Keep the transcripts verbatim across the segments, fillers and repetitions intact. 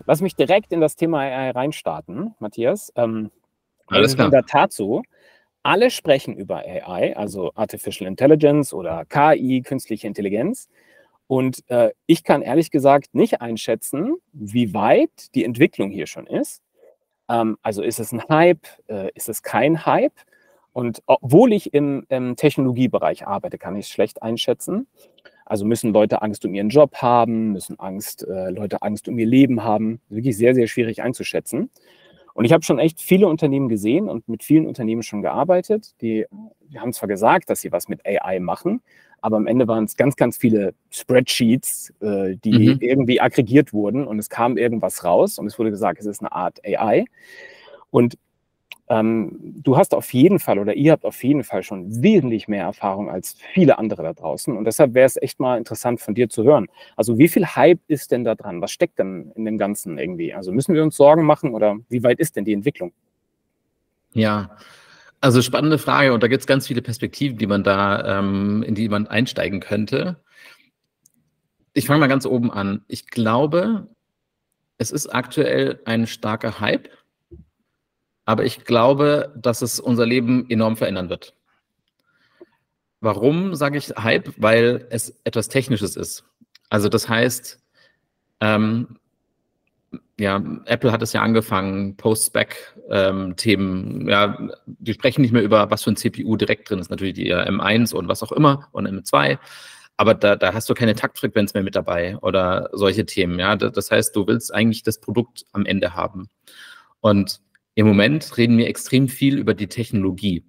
Lass mich direkt in das Thema A I reinstarten, Matthias. Ähm, Alles es ist klar. in der Tat so, alle sprechen über A I, also Artificial Intelligence oder K I, künstliche Intelligenz. Und äh, ich kann ehrlich gesagt nicht einschätzen, wie weit die Entwicklung hier schon ist. Ähm, also ist es ein Hype, äh, ist es kein Hype? Und obwohl ich im, im Technologiebereich arbeite, kann ich es schlecht einschätzen. Also müssen Leute Angst um ihren Job haben, müssen Angst, äh, Leute Angst um ihr Leben haben. Wirklich sehr, sehr schwierig einzuschätzen. Und ich habe schon echt viele Unternehmen gesehen und mit vielen Unternehmen schon gearbeitet. Die, die haben zwar gesagt, dass sie was mit A I machen, aber am Ende waren es ganz, ganz viele Spreadsheets, äh, die Mhm. irgendwie aggregiert wurden und es kam irgendwas raus und es wurde gesagt, es ist eine Art A I. Und ähm, du hast auf jeden Fall oder ihr habt auf jeden Fall schon wesentlich mehr Erfahrung als viele andere da draußen. Und deshalb wäre es echt mal interessant von dir zu hören. Also wie viel Hype ist denn da dran? Was steckt denn in dem Ganzen irgendwie? Also müssen wir uns Sorgen machen oder wie weit ist denn die Entwicklung? Ja, also spannende Frage und da gibt es ganz viele Perspektiven, die man da, ähm, in die man einsteigen könnte. Ich fange mal ganz oben an. Ich glaube, es ist aktuell ein starker Hype, aber ich glaube, dass es unser Leben enorm verändern wird. Warum sage ich Hype? Weil es etwas Technisches ist. Also das heißt, ähm, ja, Apple hat es ja angefangen, Post-Spec-Themen, ja, die sprechen nicht mehr über, was für ein C P U direkt drin ist, natürlich die M eins und was auch immer und M zwei, aber da, da hast du keine Taktfrequenz mehr mit dabei oder solche Themen, ja, das heißt, du willst eigentlich das Produkt am Ende haben und im Moment reden wir extrem viel über die Technologie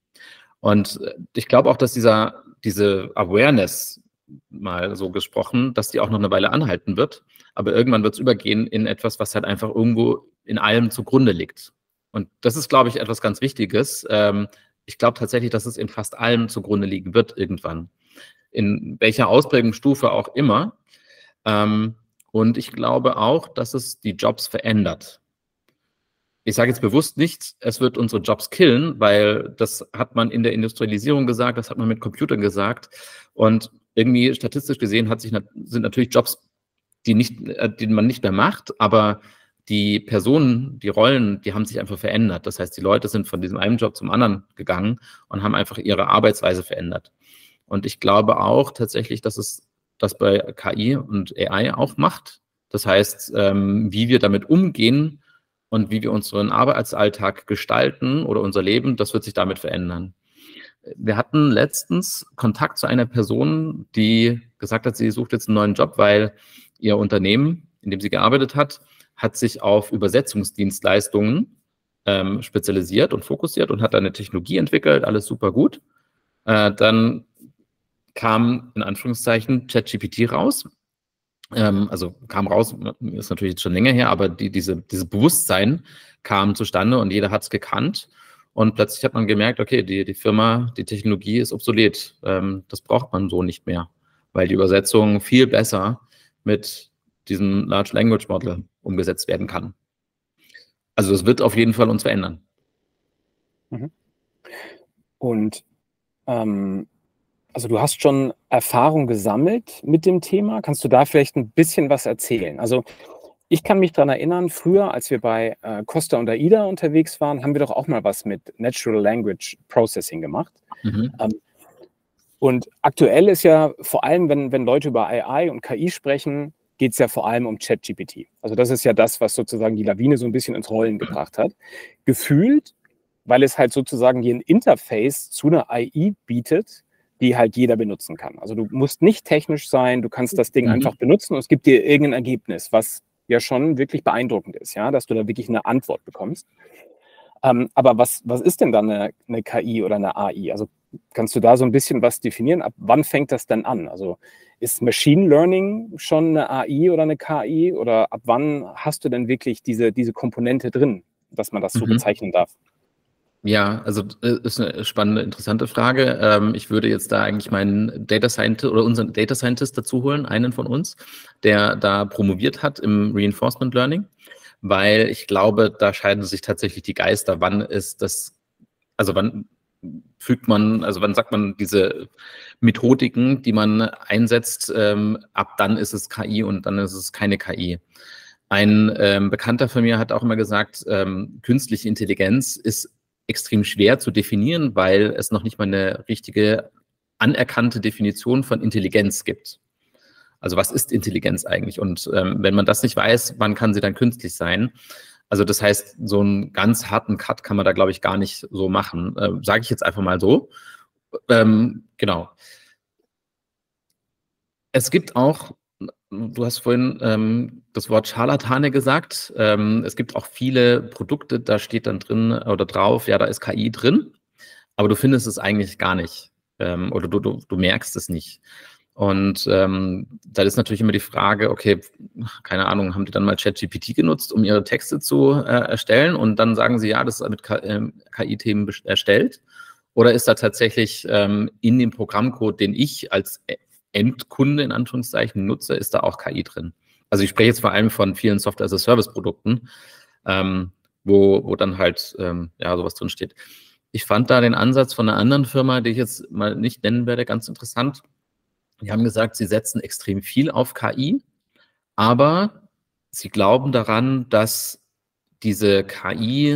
und ich glaube auch, dass dieser, diese Awareness, mal so gesprochen, dass die auch noch eine Weile anhalten wird. Aber irgendwann wird es übergehen in etwas, was halt einfach irgendwo in allem zugrunde liegt. Und das ist, glaube ich, etwas ganz Wichtiges. Ähm, ich glaube tatsächlich, dass es in fast allem zugrunde liegen wird irgendwann. In welcher Ausprägungsstufe auch immer. Ähm, und ich glaube auch, dass es die Jobs verändert. Ich sage jetzt bewusst nicht, es wird unsere Jobs killen, weil das hat man in der Industrialisierung gesagt, das hat man mit Computern gesagt. Und irgendwie statistisch gesehen hat sich, sind natürlich Jobs, die, nicht, die man nicht mehr macht, aber die Personen, die Rollen, die haben sich einfach verändert. Das heißt, die Leute sind von diesem einen Job zum anderen gegangen und haben einfach ihre Arbeitsweise verändert. Und ich glaube auch tatsächlich, dass es das bei K I und A I auch macht. Das heißt, ähm, wie wir damit umgehen, und wie wir unseren Arbeitsalltag gestalten oder unser Leben, das wird sich damit verändern. Wir hatten letztens Kontakt zu einer Person, die gesagt hat, sie sucht jetzt einen neuen Job, weil ihr Unternehmen, in dem sie gearbeitet hat, hat sich auf Übersetzungsdienstleistungen ähm, spezialisiert und fokussiert und hat da eine Technologie entwickelt, alles super gut. Äh, dann kam in Anführungszeichen ChatGPT raus. Ähm, also kam raus, ist natürlich jetzt schon länger her, aber die, diese, dieses Bewusstsein kam zustande und jeder hat es gekannt. Und plötzlich hat man gemerkt, okay, die, die Firma, die Technologie ist obsolet. Ähm, das braucht man so nicht mehr, weil die Übersetzung viel besser mit diesem Large Language Model umgesetzt werden kann. Also es wird auf jeden Fall uns verändern. Mhm. Und ähm, also du hast schon Erfahrung gesammelt mit dem Thema. Kannst du da vielleicht ein bisschen was erzählen? Also ich kann mich daran erinnern, früher, als wir bei äh, Costa und AIDA unterwegs waren, haben wir doch auch mal was mit Natural Language Processing gemacht. Mhm. Ähm, und aktuell ist ja vor allem, wenn, wenn Leute über A I und K I sprechen, geht es ja vor allem um ChatGPT. Also das ist ja das, was sozusagen die Lawine so ein bisschen ins Rollen gebracht hat. Gefühlt, weil es halt sozusagen hier ein Interface zu einer A I bietet, die halt jeder benutzen kann. Also du musst nicht technisch sein, du kannst das Ding Mhm. einfach benutzen und es gibt dir irgendein Ergebnis, was ja schon wirklich beeindruckend ist, ja, dass du da wirklich eine Antwort bekommst. Ähm, aber was, was ist denn dann eine, eine K I oder eine A I? Also kannst du da so ein bisschen was definieren? Ab wann fängt das denn an? Also ist Machine Learning schon eine A I oder eine K I? Oder ab wann hast du denn wirklich diese, diese Komponente drin, dass man das so Mhm. bezeichnen darf? Ja, also äh, ist eine spannende, interessante Frage. Ähm, ich würde jetzt da eigentlich meinen Data Scientist oder unseren Data Scientist dazu holen, einen von uns, der da promoviert hat im Reinforcement Learning, weil ich glaube, da scheiden sich tatsächlich die Geister. Wann ist das, also wann fügt man, also wann sagt man diese Methodiken, die man einsetzt, ähm, ab dann ist es K I und dann ist es keine K I. Ein ähm, Bekannter von mir hat auch immer gesagt, ähm, künstliche Intelligenz ist extrem schwer zu definieren, weil es noch nicht mal eine richtige anerkannte Definition von Intelligenz gibt. Also was ist Intelligenz eigentlich? Und ähm, wenn man das nicht weiß, wann kann sie dann künstlich sein? Also das heißt, so einen ganz harten Cut kann man da, glaube ich, gar nicht so machen. Äh, sage ich jetzt einfach mal so. Ähm, genau. Es gibt auch, du hast vorhin ähm, das Wort Scharlatane gesagt. Ähm, es gibt auch viele Produkte, da steht dann drin oder drauf, ja, da ist K I drin, aber du findest es eigentlich gar nicht. Ähm, oder du, du, du merkst es nicht. Und ähm, da ist natürlich immer die Frage, okay, keine Ahnung, haben die dann mal ChatGPT genutzt, um ihre Texte zu äh, erstellen und dann sagen sie, ja, das ist mit K I-Themen erstellt? Oder ist da tatsächlich ähm, in dem Programmcode, den ich als Endkunde in Anführungszeichen nutze, ist da auch K I drin? Also ich spreche jetzt vor allem von vielen Software-as-a-Service-Produkten, ähm, wo, wo dann halt ähm, ja sowas drin steht. Ich fand da den Ansatz von einer anderen Firma, die ich jetzt mal nicht nennen werde, ganz interessant. Die haben gesagt, sie setzen extrem viel auf K I, aber sie glauben daran, dass diese K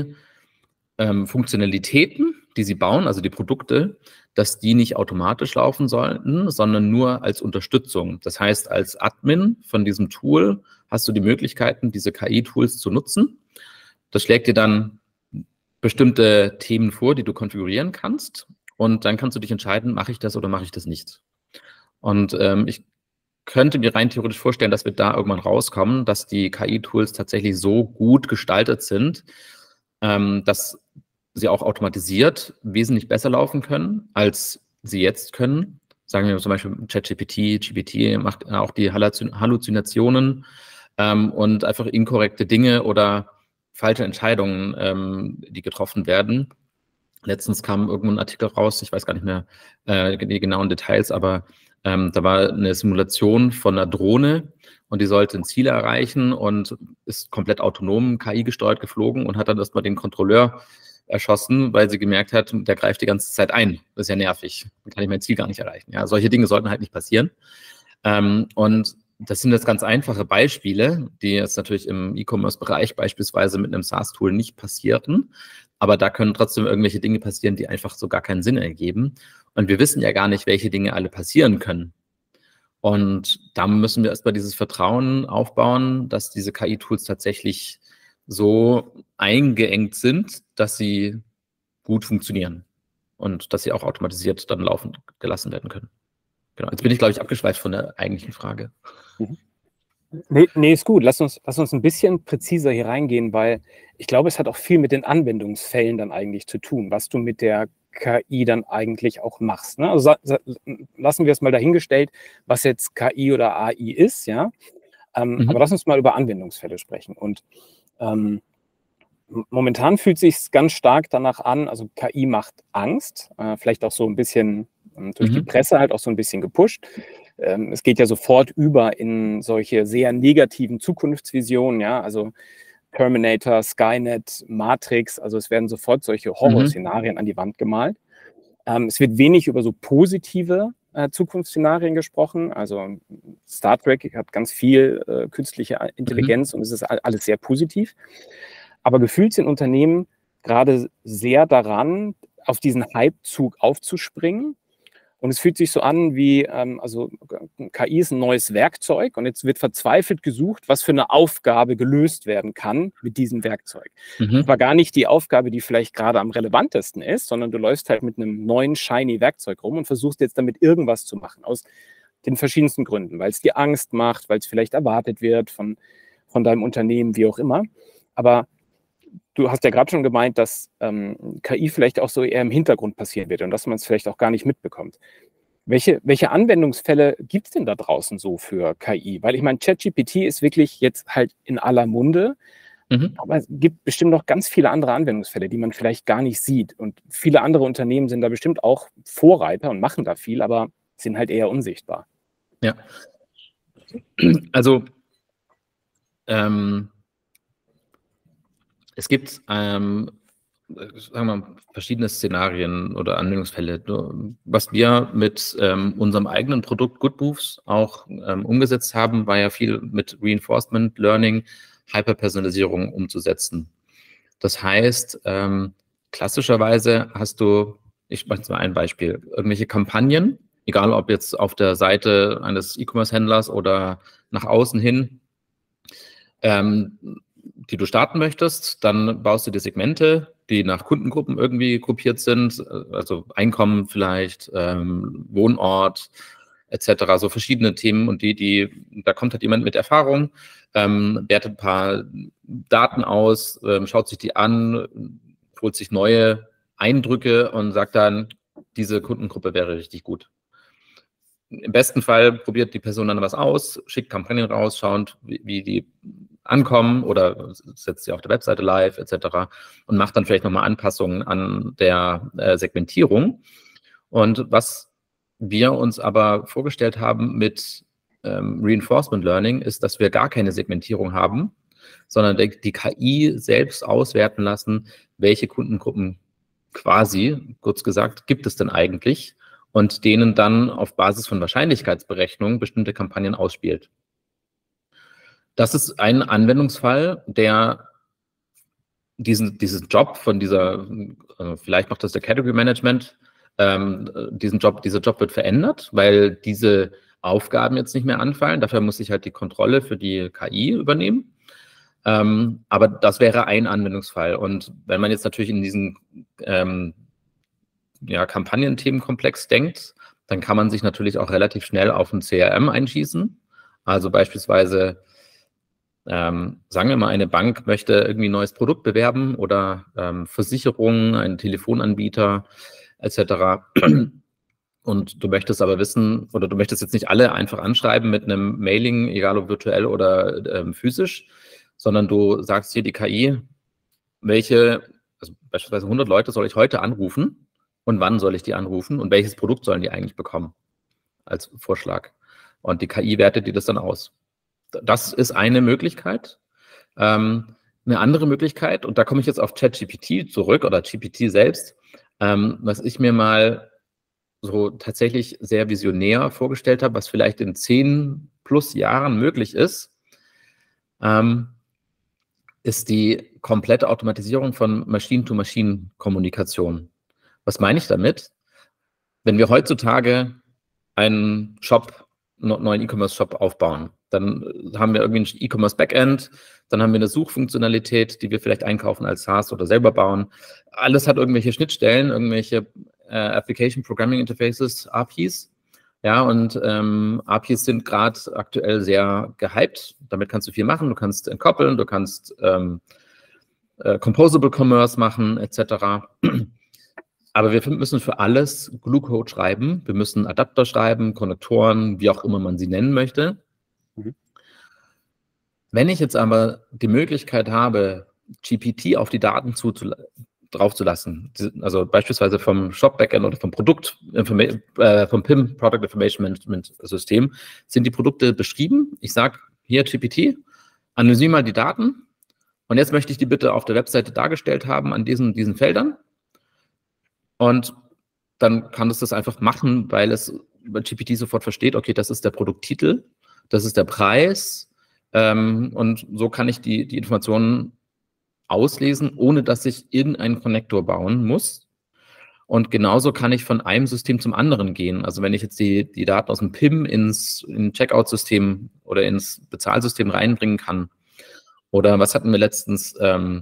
I-Funktionalitäten, ähm, die sie bauen, also die Produkte, dass die nicht automatisch laufen sollten, sondern nur als Unterstützung. Das heißt, als Admin von diesem Tool hast du die Möglichkeiten, diese K I-Tools zu nutzen. Das schlägt dir dann bestimmte Themen vor, die du konfigurieren kannst. Und dann kannst du dich entscheiden, mache ich das oder mache ich das nicht. Und ähm, ich könnte mir rein theoretisch vorstellen, dass wir da irgendwann rauskommen, dass die K I-Tools tatsächlich so gut gestaltet sind, ähm, dass sie auch automatisiert wesentlich besser laufen können, als sie jetzt können. Sagen wir zum Beispiel ChatGPT, G P T macht auch die Halluzinationen ähm, und einfach inkorrekte Dinge oder falsche Entscheidungen, ähm, die getroffen werden. Letztens kam irgendwo ein Artikel raus, ich weiß gar nicht mehr äh, die genauen Details, aber ähm, da war eine Simulation von einer Drohne und die sollte ein Ziel erreichen und ist komplett autonom, K I-gesteuert geflogen und hat dann erstmal den Kontrolleur erschossen, weil sie gemerkt hat, der greift die ganze Zeit ein. Das ist ja nervig, dann kann ich mein Ziel gar nicht erreichen. Ja, solche Dinge sollten halt nicht passieren. Ähm, und das sind jetzt ganz einfache Beispiele, die jetzt natürlich im E-Commerce-Bereich beispielsweise mit einem SaaS-Tool nicht passierten. Aber da können trotzdem irgendwelche Dinge passieren, die einfach so gar keinen Sinn ergeben. Und wir wissen ja gar nicht, welche Dinge alle passieren können. Und da müssen wir erstmal dieses Vertrauen aufbauen, dass diese K I-Tools tatsächlich so eingeengt sind, dass sie gut funktionieren und dass sie auch automatisiert dann laufen gelassen werden können. Genau. Jetzt bin ich, glaube ich, abgeschweift von der eigentlichen Frage. Mhm. Nee, nee, ist gut. Lass uns, lass uns ein bisschen präziser hier reingehen, weil ich glaube, es hat auch viel mit den Anwendungsfällen dann eigentlich zu tun, was du mit der K I dann eigentlich auch machst. Ne? Also lassen wir es mal dahingestellt, was jetzt K I oder A I ist, ja. Ähm, mhm. Aber lass uns mal über Anwendungsfälle sprechen. Und ähm, momentan fühlt es sich ganz stark danach an, also K I macht Angst, äh, vielleicht auch so ein bisschen äh, durch mhm. die Presse halt auch so ein bisschen gepusht. Ähm, es geht ja sofort über in solche sehr negativen Zukunftsvisionen, ja, also Terminator, Skynet, Matrix, also es werden sofort solche Horrorszenarien mhm. an die Wand gemalt. Ähm, es wird wenig über so positive äh, Zukunftsszenarien gesprochen, also Star Trek hat ganz viel äh, künstliche Intelligenz mhm. und es ist alles sehr positiv. Aber gefühlt sind Unternehmen gerade sehr daran, auf diesen Hypezug aufzuspringen. Und es fühlt sich so an wie, ähm, also K I ist ein neues Werkzeug und jetzt wird verzweifelt gesucht, was für eine Aufgabe gelöst werden kann mit diesem Werkzeug. Mhm. Aber gar nicht die Aufgabe, die vielleicht gerade am relevantesten ist, sondern du läufst halt mit einem neuen, shiny Werkzeug rum und versuchst jetzt damit irgendwas zu machen, aus den verschiedensten Gründen, weil es dir Angst macht, weil es vielleicht erwartet wird von, von deinem Unternehmen, wie auch immer. Aber du hast ja gerade schon gemeint, dass ähm, K I vielleicht auch so eher im Hintergrund passieren wird und dass man es vielleicht auch gar nicht mitbekommt. Welche, welche Anwendungsfälle gibt es denn da draußen so für K I? Weil ich meine, ChatGPT ist wirklich jetzt halt in aller Munde, mhm. aber es gibt bestimmt noch ganz viele andere Anwendungsfälle, die man vielleicht gar nicht sieht. Und viele andere Unternehmen sind da bestimmt auch Vorreiter und machen da viel, aber sind halt eher unsichtbar. Ja, also ähm, es gibt ähm, sagen wir mal, verschiedene Szenarien oder Anwendungsfälle. Was wir mit ähm, unserem eigenen Produkt Good Moves auch ähm, umgesetzt haben, war ja viel mit Reinforcement Learning, Hyperpersonalisierung umzusetzen. Das heißt, ähm, klassischerweise hast du, ich mache jetzt mal ein Beispiel, irgendwelche Kampagnen, egal ob jetzt auf der Seite eines E-Commerce-Händlers oder nach außen hin, ähm, die du starten möchtest, dann baust du dir Segmente, die nach Kundengruppen irgendwie gruppiert sind, also Einkommen vielleicht, ähm, Wohnort et cetera, so verschiedene Themen und die, die, da kommt halt jemand mit Erfahrung, ähm, wertet ein paar Daten aus, ähm, schaut sich die an, holt sich neue Eindrücke und sagt dann, diese Kundengruppe wäre richtig gut. Im besten Fall probiert die Person dann was aus, schickt Kampagnen raus, schaut, wie, wie die ankommen oder setzt sie auf der Webseite live et cetera und macht dann vielleicht nochmal Anpassungen an der äh, Segmentierung. Und was wir uns aber vorgestellt haben mit ähm, Reinforcement Learning ist, dass wir gar keine Segmentierung haben, sondern die, die K I selbst auswerten lassen, welche Kundengruppen quasi, kurz gesagt, gibt es denn eigentlich und denen dann auf Basis von Wahrscheinlichkeitsberechnung bestimmte Kampagnen ausspielt. Das ist ein Anwendungsfall, der diesen, diesen Job von dieser, äh, vielleicht macht das der Category Management, ähm, diesen Job, dieser Job wird verändert, weil diese Aufgaben jetzt nicht mehr anfallen. Dafür muss ich halt die Kontrolle für die K I übernehmen. Ähm, aber das wäre ein Anwendungsfall. Und wenn man jetzt natürlich in diesen ähm, ja, Kampagnenthemenkomplex denkt, dann kann man sich natürlich auch relativ schnell auf ein C R M einschießen. Also beispielsweise, ähm, sagen wir mal, eine Bank möchte irgendwie ein neues Produkt bewerben oder ähm, Versicherungen, ein Telefonanbieter et cetera. Und du möchtest aber wissen, oder du möchtest jetzt nicht alle einfach anschreiben mit einem Mailing, egal ob virtuell oder ähm, physisch, sondern du sagst hier die K I, welche, also beispielsweise hundert Leute soll ich heute anrufen und wann soll ich die anrufen und welches Produkt sollen die eigentlich bekommen als Vorschlag. Und die K I wertet dir das dann aus. Das ist eine Möglichkeit. Ähm, eine andere Möglichkeit, und da komme ich jetzt auf ChatGPT zurück oder G P T selbst, ähm, was ich mir mal so tatsächlich sehr visionär vorgestellt habe, was vielleicht in zehn plus Jahren möglich ist, ähm, ist die komplette Automatisierung von Machine-to-Machine-Kommunikation. Was meine ich damit? Wenn wir heutzutage einen Shop, einen neuen E-Commerce-Shop aufbauen, dann haben wir irgendwie ein E-Commerce-Backend, dann haben wir eine Suchfunktionalität, die wir vielleicht einkaufen als SaaS oder selber bauen. Alles hat irgendwelche Schnittstellen, irgendwelche äh, Application Programming Interfaces, A P Is. Ja, und ähm, A P Is sind gerade aktuell sehr gehypt. Damit kannst du viel machen. Du kannst entkoppeln, du kannst ähm, äh, Composable Commerce machen, et cetera. Aber wir müssen für alles Glue-Code schreiben. Wir müssen Adapter schreiben, Konnektoren, wie auch immer man sie nennen möchte. Mhm. Wenn ich jetzt aber die Möglichkeit habe, G P T auf die Daten zu, drauf zu lassen, also beispielsweise vom Shop-Backend oder vom Produkt, äh, vom P I M, Product Information Management System, sind die Produkte beschrieben. Ich sage, hier G P T, analysiere mal die Daten und jetzt möchte ich die bitte auf der Webseite dargestellt haben an diesen, diesen Feldern. Und dann kann es das einfach machen, weil es über G P T sofort versteht, okay, das ist der Produkttitel, das ist der Preis, ähm, und so kann ich die, die Informationen auslesen, ohne dass ich irgendeinen Konnektor bauen muss. Und genauso kann ich von einem System zum anderen gehen. Also wenn ich jetzt die, die Daten aus dem P I M ins in Checkout-System oder ins Bezahlsystem reinbringen kann. Oder was hatten wir letztens? Ähm,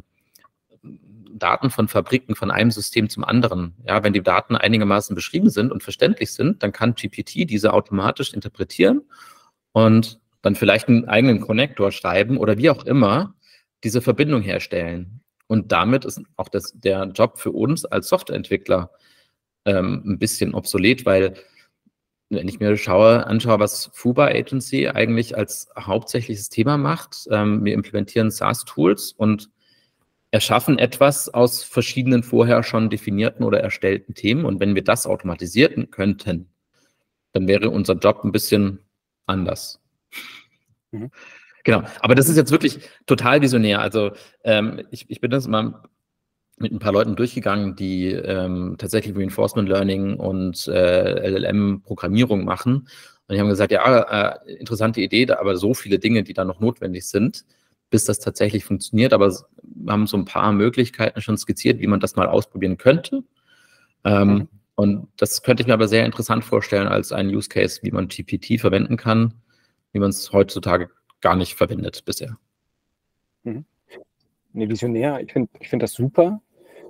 Daten von Fabriken von einem System zum anderen. Ja, wenn die Daten einigermaßen beschrieben sind und verständlich sind, dann kann G P T diese automatisch interpretieren und dann vielleicht einen eigenen Konnektor schreiben oder wie auch immer diese Verbindung herstellen. Und damit ist auch das, der Job für uns als Softwareentwickler ähm, ein bisschen obsolet, weil wenn ich mir schaue, anschaue, was Fuba Agency eigentlich als hauptsächliches Thema macht, ähm, wir implementieren SaaS-Tools und erschaffen etwas aus verschiedenen vorher schon definierten oder erstellten Themen. Und wenn wir das automatisieren könnten, dann wäre unser Job ein bisschen anders. Mhm. Genau, aber das ist jetzt wirklich total visionär. Also ähm, ich, ich bin das mal mit ein paar Leuten durchgegangen, die ähm, tatsächlich Reinforcement Learning und äh, L L M-Programmierung machen. Und die haben gesagt, ja, äh, interessante Idee, aber so viele Dinge, die da noch notwendig sind. bis das tatsächlich funktioniert. Aber wir haben so ein paar Möglichkeiten schon skizziert, wie man das mal ausprobieren könnte. Ähm, mhm. Und das könnte ich mir aber sehr interessant vorstellen als einen Use Case, wie man G P T verwenden kann, wie man es heutzutage gar nicht verwendet bisher. Mhm. Nee, visionär. Ich finde ich find das super,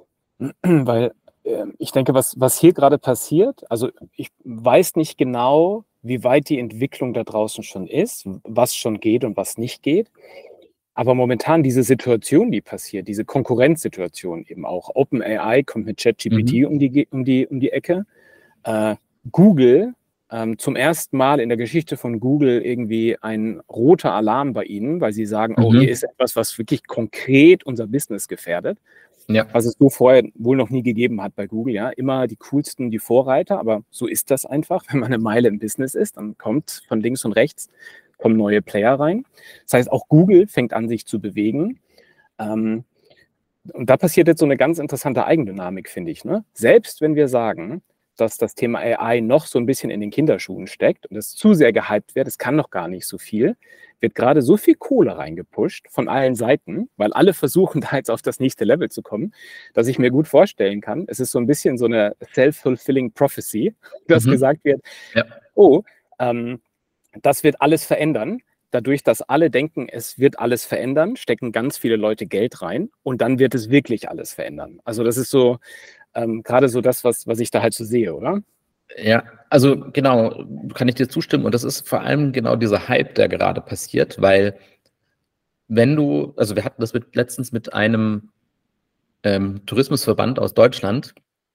weil äh, ich denke, was, was hier gerade passiert, also ich weiß nicht genau, wie weit die Entwicklung da draußen schon ist, was schon geht und was nicht geht. Aber momentan diese Situation, die passiert, diese Konkurrenzsituation eben auch. OpenAI kommt mit ChatGPT mhm. um, die, um, die, um die Ecke. Äh, Google, ähm, zum ersten Mal in der Geschichte von Google irgendwie ein roter Alarm bei ihnen, weil sie sagen, mhm. oh, hier ist etwas, was wirklich konkret unser Business gefährdet. Ja. Was es so vorher wohl noch nie gegeben hat bei Google. Ja, immer die coolsten, die Vorreiter, aber so ist das einfach. Wenn man eine Meile im Business ist, dann kommt von links und rechts kommen neue Player rein. Das heißt, auch Google fängt an, sich zu bewegen. Ähm, und da passiert jetzt so eine ganz interessante Eigendynamik, finde ich. Ne? Selbst wenn wir sagen, dass das Thema A I noch so ein bisschen in den Kinderschuhen steckt und es zu sehr gehypt wird, es kann noch gar nicht so viel, wird gerade so viel Kohle reingepusht von allen Seiten, weil alle versuchen, da jetzt auf das nächste Level zu kommen, dass ich mir gut vorstellen kann, es ist so ein bisschen so eine self-fulfilling prophecy, dass mhm. gesagt wird, ja. oh, ähm, das wird alles verändern. Dadurch, dass alle denken, es wird alles verändern, stecken ganz viele Leute Geld rein und dann wird es wirklich alles verändern. Also das ist so ähm, gerade so das, was, was ich da halt so sehe, oder? Ja, also genau, kann ich dir zustimmen. Und das ist vor allem genau dieser Hype, der gerade passiert, weil wenn du, also wir hatten das mit, letztens mit einem ähm, Tourismusverband aus Deutschland,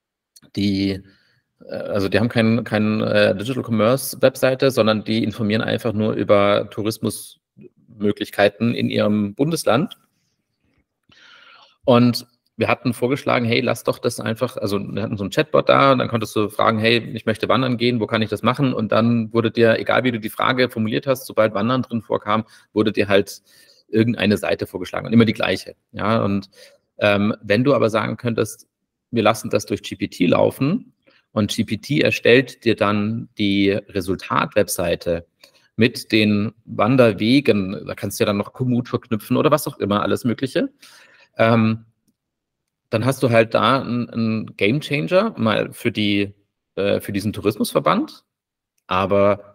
die Also die haben keine kein, äh, Digital Commerce Webseite, sondern die informieren einfach nur über Tourismusmöglichkeiten in ihrem Bundesland. Und wir hatten vorgeschlagen, hey, lass doch das einfach, also wir hatten so einen Chatbot da, dann konntest du fragen, hey, ich möchte wandern gehen, wo kann ich das machen? Und dann wurde dir, egal wie du die Frage formuliert hast, sobald Wandern drin vorkam, wurde dir halt irgendeine Seite vorgeschlagen und immer die gleiche. Ja, und ähm, wenn du aber sagen könntest, wir lassen das durch G P T laufen, und G P T erstellt dir dann die Resultat-Webseite mit den Wanderwegen. Da kannst du ja dann noch Komoot verknüpfen oder was auch immer, alles Mögliche. Ähm, dann hast du halt da einen, einen Gamechanger mal für, die, äh, für diesen Tourismusverband. Aber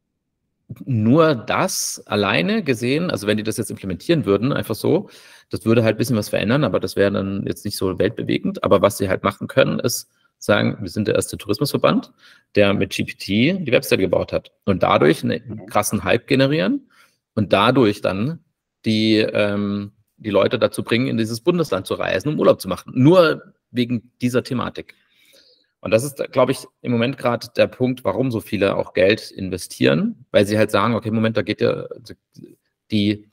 nur das alleine gesehen, also wenn die das jetzt implementieren würden, einfach so, das würde halt ein bisschen was verändern, aber das wäre dann jetzt nicht so weltbewegend. Aber was sie halt machen können, ist, sagen, wir sind der erste Tourismusverband, der mit G P T die Website gebaut hat und dadurch einen krassen Hype generieren und dadurch dann die, ähm, die Leute dazu bringen, in dieses Bundesland zu reisen, um Urlaub zu machen. Nur wegen dieser Thematik. Und das ist, glaube ich, im Moment gerade der Punkt, warum so viele auch Geld investieren, weil sie halt sagen, okay, Moment, da geht ja die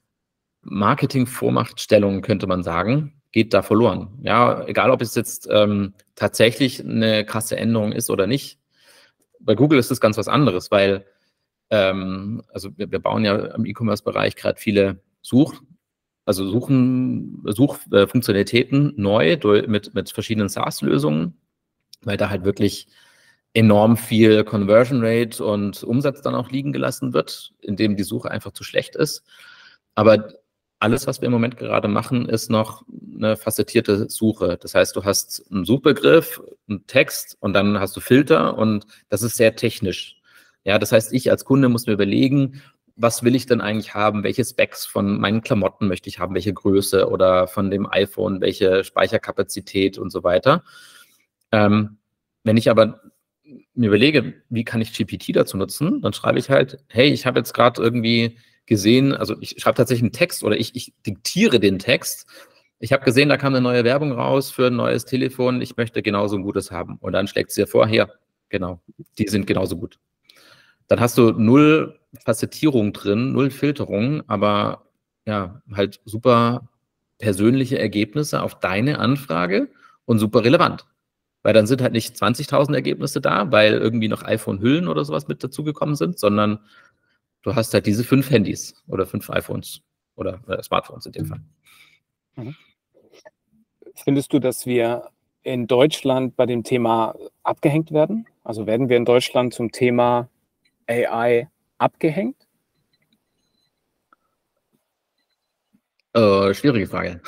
Marketing-Vormachtstellung, könnte man sagen, geht da verloren. Ja, egal, ob es jetzt ähm, tatsächlich eine krasse Änderung ist oder nicht. Bei Google ist das ganz was anderes, weil ähm, also wir, wir bauen ja im E-Commerce-Bereich gerade viele Such, also Suchen, Suchfunktionalitäten neu durch, mit, mit verschiedenen SaaS-Lösungen, weil da halt wirklich enorm viel Conversion Rate und Umsatz dann auch liegen gelassen wird, indem die Suche einfach zu schlecht ist. Aber alles, was wir im Moment gerade machen, ist noch eine facettierte Suche. Das heißt, du hast einen Suchbegriff, einen Text und dann hast du Filter und das ist sehr technisch. Ja, das heißt, ich als Kunde muss mir überlegen, was will ich denn eigentlich haben? Welche Specs von meinen Klamotten möchte ich haben? Welche Größe oder von dem iPhone? Welche Speicherkapazität und so weiter? Ähm, wenn ich aber mir überlege, wie kann ich G P T dazu nutzen, dann schreibe ich halt, hey, ich habe jetzt gerade irgendwie gesehen, also ich schreibe tatsächlich einen Text oder ich, ich diktiere den Text. Ich habe gesehen, da kam eine neue Werbung raus für ein neues Telefon, ich möchte genauso ein gutes haben. Und dann schlägt es dir vor, hier, genau, die sind genauso gut. Dann hast du null Facettierung drin, null Filterung, aber ja, halt super persönliche Ergebnisse auf deine Anfrage und super relevant. Weil dann sind halt nicht zwanzigtausend Ergebnisse da, weil irgendwie noch iPhone-Hüllen oder sowas mit dazugekommen sind, sondern du hast halt diese fünf Handys oder fünf iPhones oder äh, Smartphones in dem Fall. Mhm. Findest du, dass wir in Deutschland bei dem Thema abgehängt werden? Also werden wir in Deutschland zum Thema A I abgehängt? Äh, schwierige Frage.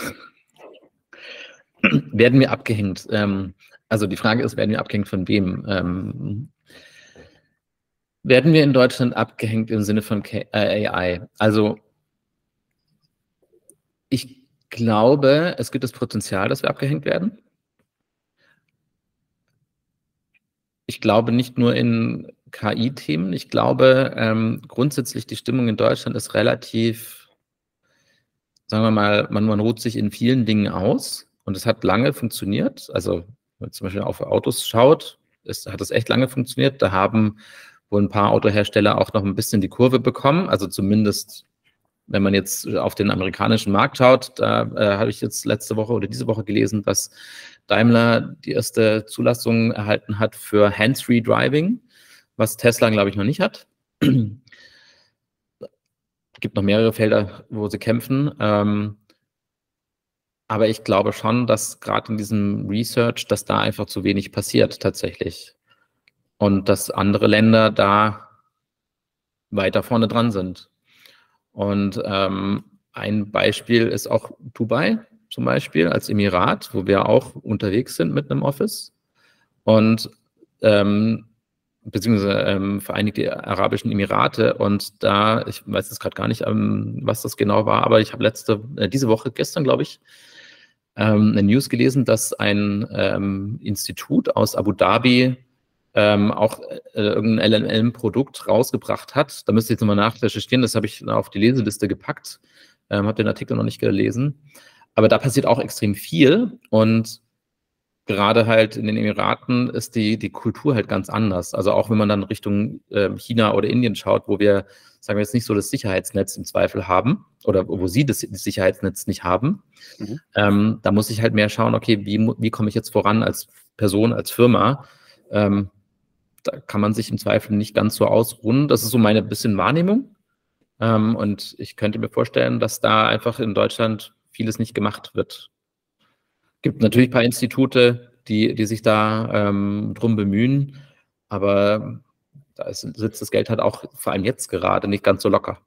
Werden wir abgehängt? Ähm, also die Frage ist, werden wir abgehängt von wem? Ähm, werden wir in Deutschland abgehängt im Sinne von K äh, A I? Also ich glaube, es gibt das Potenzial, dass wir abgehängt werden. Ich glaube nicht nur in K I-Themen. Ich glaube, ähm, grundsätzlich die Stimmung in Deutschland ist relativ, sagen wir mal, man, man ruht sich in vielen Dingen aus und es hat lange funktioniert. Also wenn man zum Beispiel auf Autos schaut, ist, hat es echt lange funktioniert. Da haben wohl ein paar Autohersteller auch noch ein bisschen die Kurve bekommen. Also zumindest, wenn man jetzt auf den amerikanischen Markt schaut, da äh, habe ich jetzt letzte Woche oder diese Woche gelesen, dass Daimler die erste Zulassung erhalten hat für Hands-Free Driving, was Tesla, glaube ich, noch nicht hat. Es gibt noch mehrere Felder, wo sie kämpfen. Ähm, aber ich glaube schon, dass gerade in diesem Research, dass da einfach zu wenig passiert tatsächlich. Und dass andere Länder da weiter vorne dran sind. Und ähm, ein Beispiel ist auch Dubai zum Beispiel als Emirat, wo wir auch unterwegs sind mit einem Office. Und ähm, beziehungsweise ähm, Vereinigte Arabischen Emirate. Und da, ich weiß jetzt gerade gar nicht, ähm, was das genau war, aber ich habe letzte, äh, diese Woche, gestern glaube ich, ähm, eine News gelesen, dass ein ähm, Institut aus Abu Dhabi ähm, auch äh, irgendein L L M-Produkt rausgebracht hat. Da müsst ihr jetzt nochmal nachrecherchieren, das habe ich auf die Leseliste gepackt, ähm, habe den Artikel noch nicht gelesen. Aber da passiert auch extrem viel und gerade halt in den Emiraten ist die, die Kultur halt ganz anders. Also auch wenn man dann Richtung äh, China oder Indien schaut, wo wir, sagen wir jetzt nicht so das Sicherheitsnetz im Zweifel haben oder wo sie das, das Sicherheitsnetz nicht haben, mhm. ähm, da muss ich halt mehr schauen, okay, wie, wie komme ich jetzt voran als Person, als Firma? Ähm, da kann man sich im Zweifel nicht ganz so ausruhen. Das ist so meine bisschen Wahrnehmung. Ähm, und ich könnte mir vorstellen, dass da einfach in Deutschland vieles nicht gemacht wird. Gibt natürlich ein paar Institute, die, die sich da ähm, drum bemühen, aber da ist, sitzt das Geld halt auch vor allem jetzt gerade nicht ganz so locker.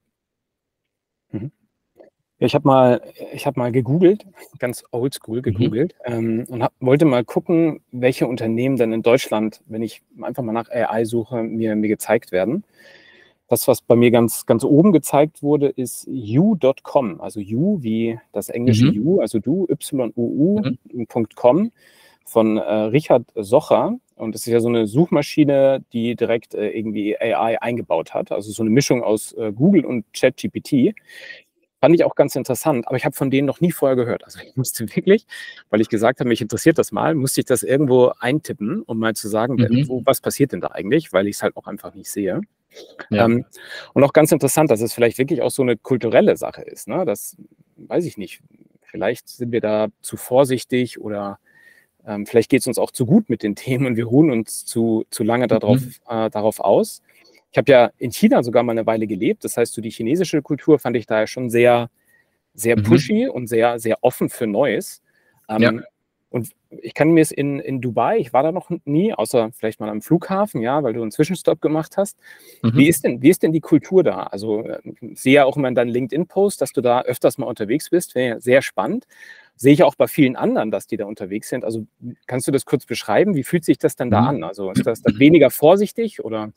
Mhm. Ja, ich habe mal, ich hab mal gegoogelt, ganz oldschool gegoogelt, mhm. ähm, und hab, wollte mal gucken, welche Unternehmen denn in Deutschland, wenn ich einfach mal nach A I suche, mir, mir gezeigt werden. Das, was bei mir ganz, ganz oben gezeigt wurde, ist you Punkt com, also you wie das englische mhm. you, also du, Y U U mhm. Punkt com von äh, Richard Socher. Und das ist ja so eine Suchmaschine, die direkt äh, irgendwie A I eingebaut hat, also so eine Mischung aus äh, Google und ChatGPT. Fand ich auch ganz interessant, aber ich habe von denen noch nie vorher gehört. Also ich musste wirklich, weil ich gesagt habe, mich interessiert das mal, musste ich das irgendwo eintippen, um mal zu sagen, mhm. wo, was passiert denn da eigentlich, weil ich es halt auch einfach nicht sehe. Ja. Ähm, und auch ganz interessant, dass es vielleicht wirklich auch so eine kulturelle Sache ist. Ne? Das weiß ich nicht. Vielleicht sind wir da zu vorsichtig oder ähm, vielleicht geht es uns auch zu gut mit den Themen und wir ruhen uns zu, zu lange darauf, mhm. äh, darauf aus. Ich habe ja in China sogar mal eine Weile gelebt. Das heißt, so die chinesische Kultur fand ich da ja schon sehr, sehr pushy mhm. und sehr, sehr offen für Neues. Ähm, ja. Und ich kann mir es in, in Dubai, ich war da noch nie, außer vielleicht mal am Flughafen, ja, weil du einen Zwischenstopp gemacht hast. Mhm. Wie ist denn, wie ist denn die Kultur da? Also ich sehe ja auch immer in deinen LinkedIn-Posts, dass du da öfters mal unterwegs bist. Wäre ja sehr spannend. Sehe ich auch bei vielen anderen, dass die da unterwegs sind. Also kannst du das kurz beschreiben? Wie fühlt sich das denn da mhm. an? Also ist das dann weniger vorsichtig oder?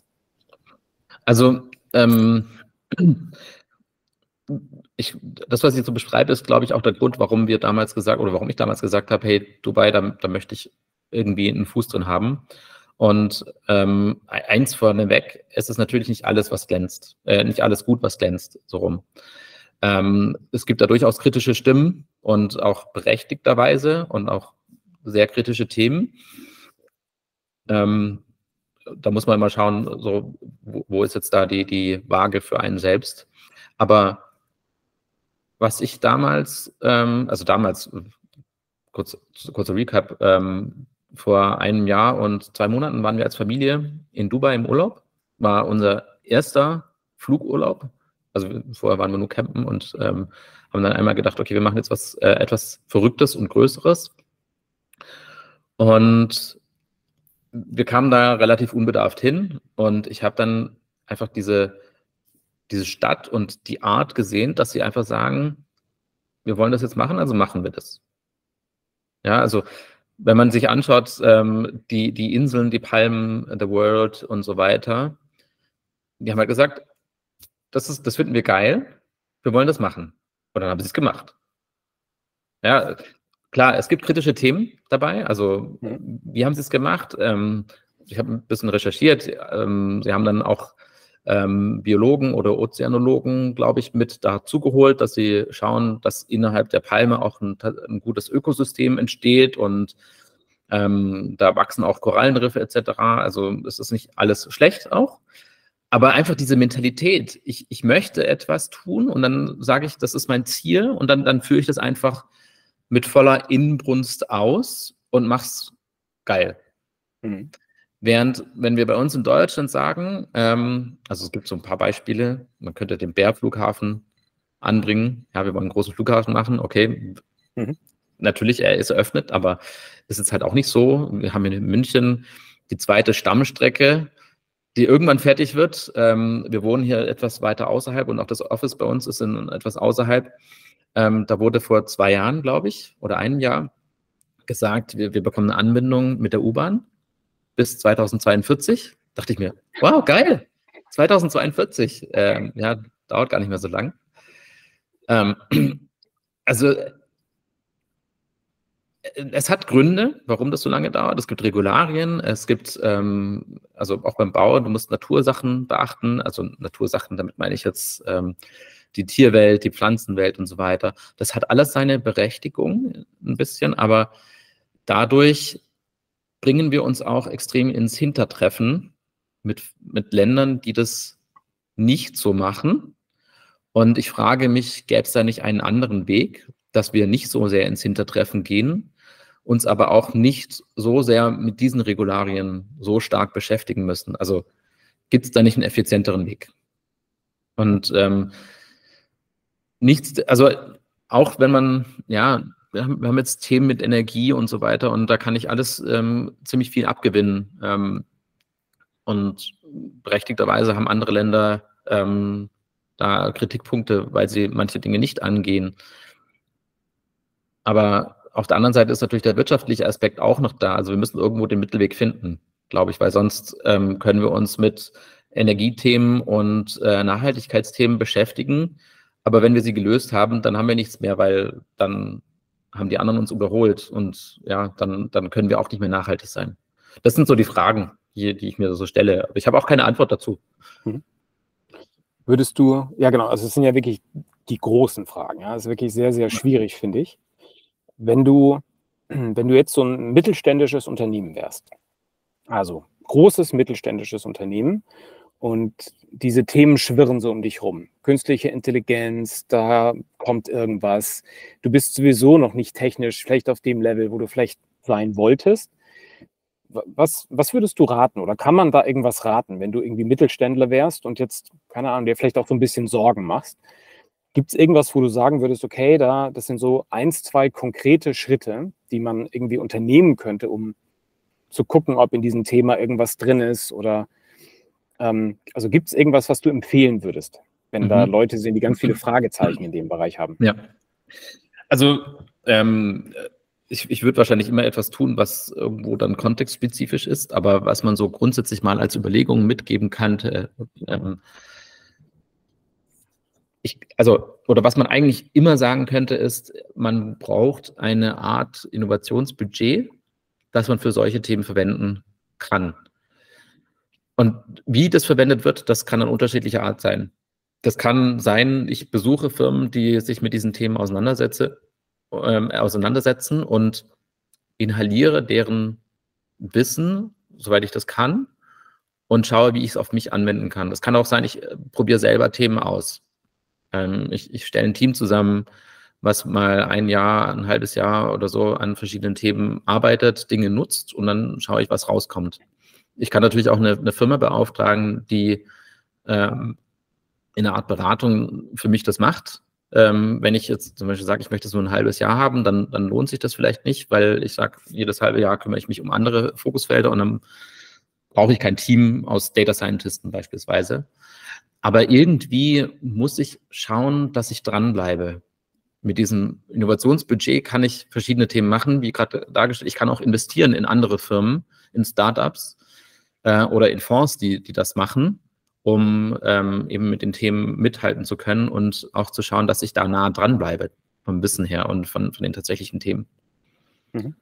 Also ähm, ich, das, was ich jetzt so beschreibe, ist, glaube ich, auch der Grund, warum wir damals gesagt, oder warum ich damals gesagt habe, hey, Dubai, da, da möchte ich irgendwie einen Fuß drin haben. Und ähm, eins vorneweg, es ist natürlich nicht alles, was glänzt. Äh, nicht alles gut, was glänzt, so rum. Ähm, es gibt da durchaus kritische Stimmen und auch berechtigterweise und auch sehr kritische Themen. Ähm, da muss man mal schauen, so, wo, wo ist jetzt da die, die Waage für einen selbst. Aber was ich damals, ähm, also damals, kurz, kurzer Recap, ähm, vor einem Jahr und zwei Monaten waren wir als Familie in Dubai im Urlaub. War unser erster Flugurlaub. Also vorher waren wir nur campen und ähm, haben dann einmal gedacht, okay, wir machen jetzt was äh, etwas Verrücktes und Größeres. Und wir kamen da relativ unbedarft hin und ich habe dann einfach diese, diese Stadt und die Art gesehen, dass sie einfach sagen, wir wollen das jetzt machen, also machen wir das. Ja, also wenn man sich anschaut, ähm, die, die Inseln, die Palmen, The World und so weiter, die haben halt gesagt, das, ist, das finden wir geil, wir wollen das machen. Und dann haben sie es gemacht. Ja, klar, es gibt kritische Themen dabei, also Mhm. wie haben sie es gemacht? Ähm, ich habe ein bisschen recherchiert, ähm, sie haben dann auch ähm, Biologen oder Ozeanologen, glaube ich, mit dazu geholt, dass sie schauen, dass innerhalb der Palme auch ein, ein gutes Ökosystem entsteht und ähm, da wachsen auch Korallenriffe et cetera. Also es ist nicht alles schlecht auch. Aber einfach diese Mentalität, ich, ich möchte etwas tun und dann sage ich, das ist mein Ziel und dann, dann führe ich das einfach mit voller Inbrunst aus und mach's geil. Mhm. Während, wenn wir bei uns in Deutschland sagen, ähm, also es gibt so ein paar Beispiele, man könnte den Bär-Flughafen anbringen, ja, wir wollen einen großen Flughafen machen, okay, Mhm. natürlich, er ist eröffnet, aber es ist halt auch nicht so. Wir haben in München die zweite Stammstrecke, die irgendwann fertig wird. Ähm, wir wohnen hier etwas weiter außerhalb und auch das Office bei uns ist in etwas außerhalb. Ähm, da wurde vor zwei Jahren, glaube ich, oder einem Jahr gesagt, wir, wir bekommen eine Anbindung mit der U-Bahn bis zweitausendzweiundvierzig. Dachte ich mir, wow, geil, zweitausendzweiundvierzig. Ähm, ja, dauert gar nicht mehr so lang. Ähm, also es hat Gründe, warum das so lange dauert. Es gibt Regularien, es gibt, ähm, also auch beim Bau, du musst Natursachen beachten. Also Natursachen, damit meine ich jetzt ähm, die Tierwelt, die Pflanzenwelt und so weiter. Das hat alles seine Berechtigung ein bisschen, aber dadurch bringen wir uns auch extrem ins Hintertreffen mit, mit Ländern, die das nicht so machen. Und ich frage mich, gäbe es da nicht einen anderen Weg, dass wir nicht so sehr ins Hintertreffen gehen, uns aber auch nicht so sehr mit diesen Regularien so stark beschäftigen müssen. Also gibt es da nicht einen effizienteren Weg? Und ähm, nichts, also auch wenn man, ja, wir haben, wir haben jetzt Themen mit Energie und so weiter und da kann ich alles ähm, ziemlich viel abgewinnen. Ähm, und berechtigterweise haben andere Länder ähm, da Kritikpunkte, weil sie manche Dinge nicht angehen. Aber auf der anderen Seite ist natürlich der wirtschaftliche Aspekt auch noch da. Also wir müssen irgendwo den Mittelweg finden, glaube ich, weil sonst ähm, können wir uns mit Energiethemen und äh, Nachhaltigkeitsthemen beschäftigen. Aber wenn wir sie gelöst haben, dann haben wir nichts mehr, weil dann haben die anderen uns überholt und ja, dann, dann können wir auch nicht mehr nachhaltig sein. Das sind so die Fragen, die, die ich mir so stelle. Aber ich habe auch keine Antwort dazu. Mhm. Würdest du, ja genau, also es sind ja wirklich die großen Fragen. Ja, das ist wirklich sehr, sehr schwierig, finde ich. Wenn du, wenn du jetzt so ein mittelständisches Unternehmen wärst, also großes mittelständisches Unternehmen und diese Themen schwirren so um dich rum. Künstliche Intelligenz, da kommt irgendwas. Du bist sowieso noch nicht technisch vielleicht auf dem Level, wo du vielleicht sein wolltest. Was, was würdest du raten oder kann man da irgendwas raten, wenn du irgendwie Mittelständler wärst und jetzt, keine Ahnung, dir vielleicht auch so ein bisschen Sorgen machst? Gibt es irgendwas, wo du sagen würdest, okay, da, das sind so eins, zwei konkrete Schritte, die man irgendwie unternehmen könnte, um zu gucken, ob in diesem Thema irgendwas drin ist oder ähm, also gibt es irgendwas, was du empfehlen würdest, wenn da Mhm. Leute sind, die ganz viele Fragezeichen in dem Bereich haben? Ja. Also ähm, ich, ich würde wahrscheinlich immer etwas tun, was irgendwo dann kontextspezifisch ist, aber was man so grundsätzlich mal als Überlegung mitgeben kann, äh, ähm, ich, also, oder was man eigentlich immer sagen könnte, ist, man braucht eine Art Innovationsbudget, das man für solche Themen verwenden kann. Und wie das verwendet wird, das kann an unterschiedlicher Art sein. Das kann sein, ich besuche Firmen, die sich mit diesen Themen auseinandersetze, ähm, auseinandersetzen und inhaliere deren Wissen, soweit ich das kann, und schaue, wie ich es auf mich anwenden kann. Das kann auch sein, ich äh, probiere selber Themen aus. Ähm, ich, ich stelle ein Team zusammen, was mal ein Jahr, ein halbes Jahr oder so an verschiedenen Themen arbeitet, Dinge nutzt und dann schaue ich, was rauskommt. Ich kann natürlich auch eine, eine Firma beauftragen, die ähm, in einer Art Beratung für mich das macht. Ähm, wenn ich jetzt zum Beispiel sage, ich möchte es nur ein halbes Jahr haben, dann, dann lohnt sich das vielleicht nicht, weil ich sage, jedes halbe Jahr kümmere ich mich um andere Fokusfelder und dann brauche ich kein Team aus Data Scientisten beispielsweise. Aber irgendwie muss ich schauen, dass ich dranbleibe. mit diesem Innovationsbudget kann ich verschiedene Themen machen, wie gerade dargestellt. Ich kann auch investieren in andere Firmen, in Startups äh, oder in Fonds, die, die das machen, um ähm, eben mit den Themen mithalten zu können und auch zu schauen, dass ich da nah dran bleibe, vom Wissen her und von, von den tatsächlichen Themen. Mhm.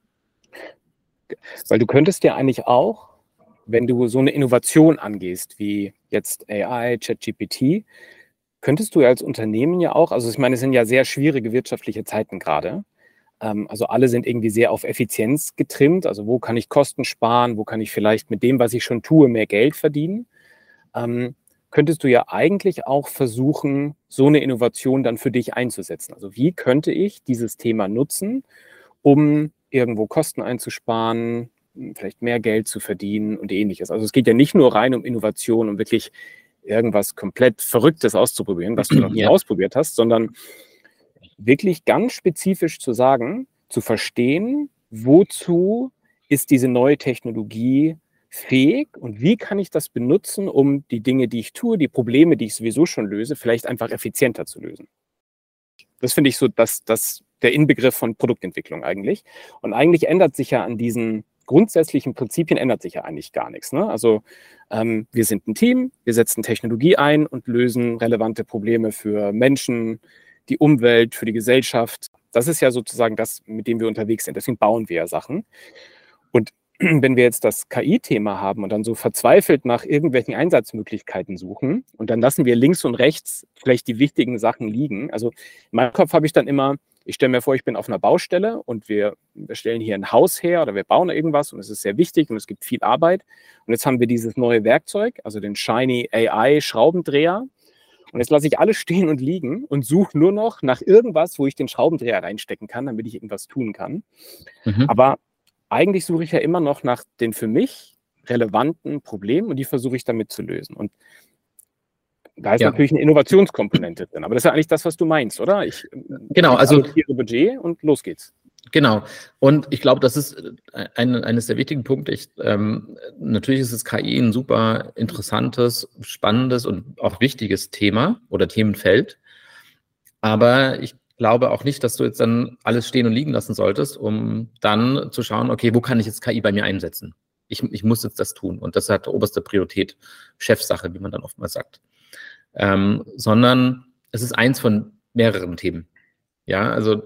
Weil du könntest ja eigentlich auch, wenn du so eine Innovation angehst, wie jetzt A I, ChatGPT, könntest du ja als Unternehmen ja auch, also ich meine, es sind ja sehr schwierige wirtschaftliche Zeiten gerade. Ähm, also alle sind irgendwie sehr auf Effizienz getrimmt. Also wo kann ich Kosten sparen? Wo kann ich vielleicht mit dem, was ich schon tue, mehr Geld verdienen? Ähm, könntest du ja eigentlich auch versuchen, so eine Innovation dann für dich einzusetzen. Also wie könnte ich dieses Thema nutzen, um irgendwo Kosten einzusparen, vielleicht mehr Geld zu verdienen und ähnliches. Also es geht ja nicht nur rein um Innovation, um wirklich irgendwas komplett Verrücktes auszuprobieren, was du noch nie Ja. ausprobiert hast, sondern wirklich ganz spezifisch zu sagen, zu verstehen, wozu ist diese neue Technologie fähig und wie kann ich das benutzen, um die Dinge, die ich tue, die Probleme, die ich sowieso schon löse, vielleicht einfach effizienter zu lösen. Das finde ich so das, das, der Inbegriff von Produktentwicklung eigentlich. Und eigentlich ändert sich ja an diesen grundsätzlichen Prinzipien ändert sich ja eigentlich gar nichts. Ne? Also ähm, wir sind ein Team, wir setzen Technologie ein und lösen relevante Probleme für Menschen, die Umwelt, für die Gesellschaft. Das ist ja sozusagen das, mit dem wir unterwegs sind. Deswegen bauen wir ja Sachen. Und wenn wir jetzt das K I-Thema haben und dann so verzweifelt nach irgendwelchen Einsatzmöglichkeiten suchen und dann lassen wir links und rechts vielleicht die wichtigen Sachen liegen. Also in meinem Kopf habe ich dann immer, ich stelle mir vor, ich bin auf einer Baustelle und wir, wir stellen hier ein Haus her oder wir bauen irgendwas und es ist sehr wichtig und es gibt viel Arbeit. Und jetzt haben wir dieses neue Werkzeug, also den Shiny A I-Schraubendreher. Und jetzt lasse ich alles stehen und liegen und suche nur noch nach irgendwas, wo ich den Schraubendreher reinstecken kann, damit ich irgendwas tun kann. Mhm. Aber eigentlich suche ich ja immer noch nach den für mich relevanten Problemen und die versuche ich damit zu lösen. Und da ist Ja. natürlich eine Innovationskomponente drin. Aber das ist ja eigentlich das, was du meinst, oder? Ich Genau, also allokiere Budget und los geht's. Genau. Und ich glaube, das ist ein, eines der wichtigen Punkte. Ich, ähm, natürlich ist es K I ein super interessantes, spannendes und auch wichtiges Thema oder Themenfeld. Aber ich glaube auch nicht, dass du jetzt dann alles stehen und liegen lassen solltest, um dann zu schauen, okay, wo kann ich jetzt K I bei mir einsetzen? Ich, ich muss jetzt das tun. Und das hat oberste Priorität, Chefsache, wie man dann oftmals sagt. Ähm, sondern es ist eins von mehreren Themen. Ja, also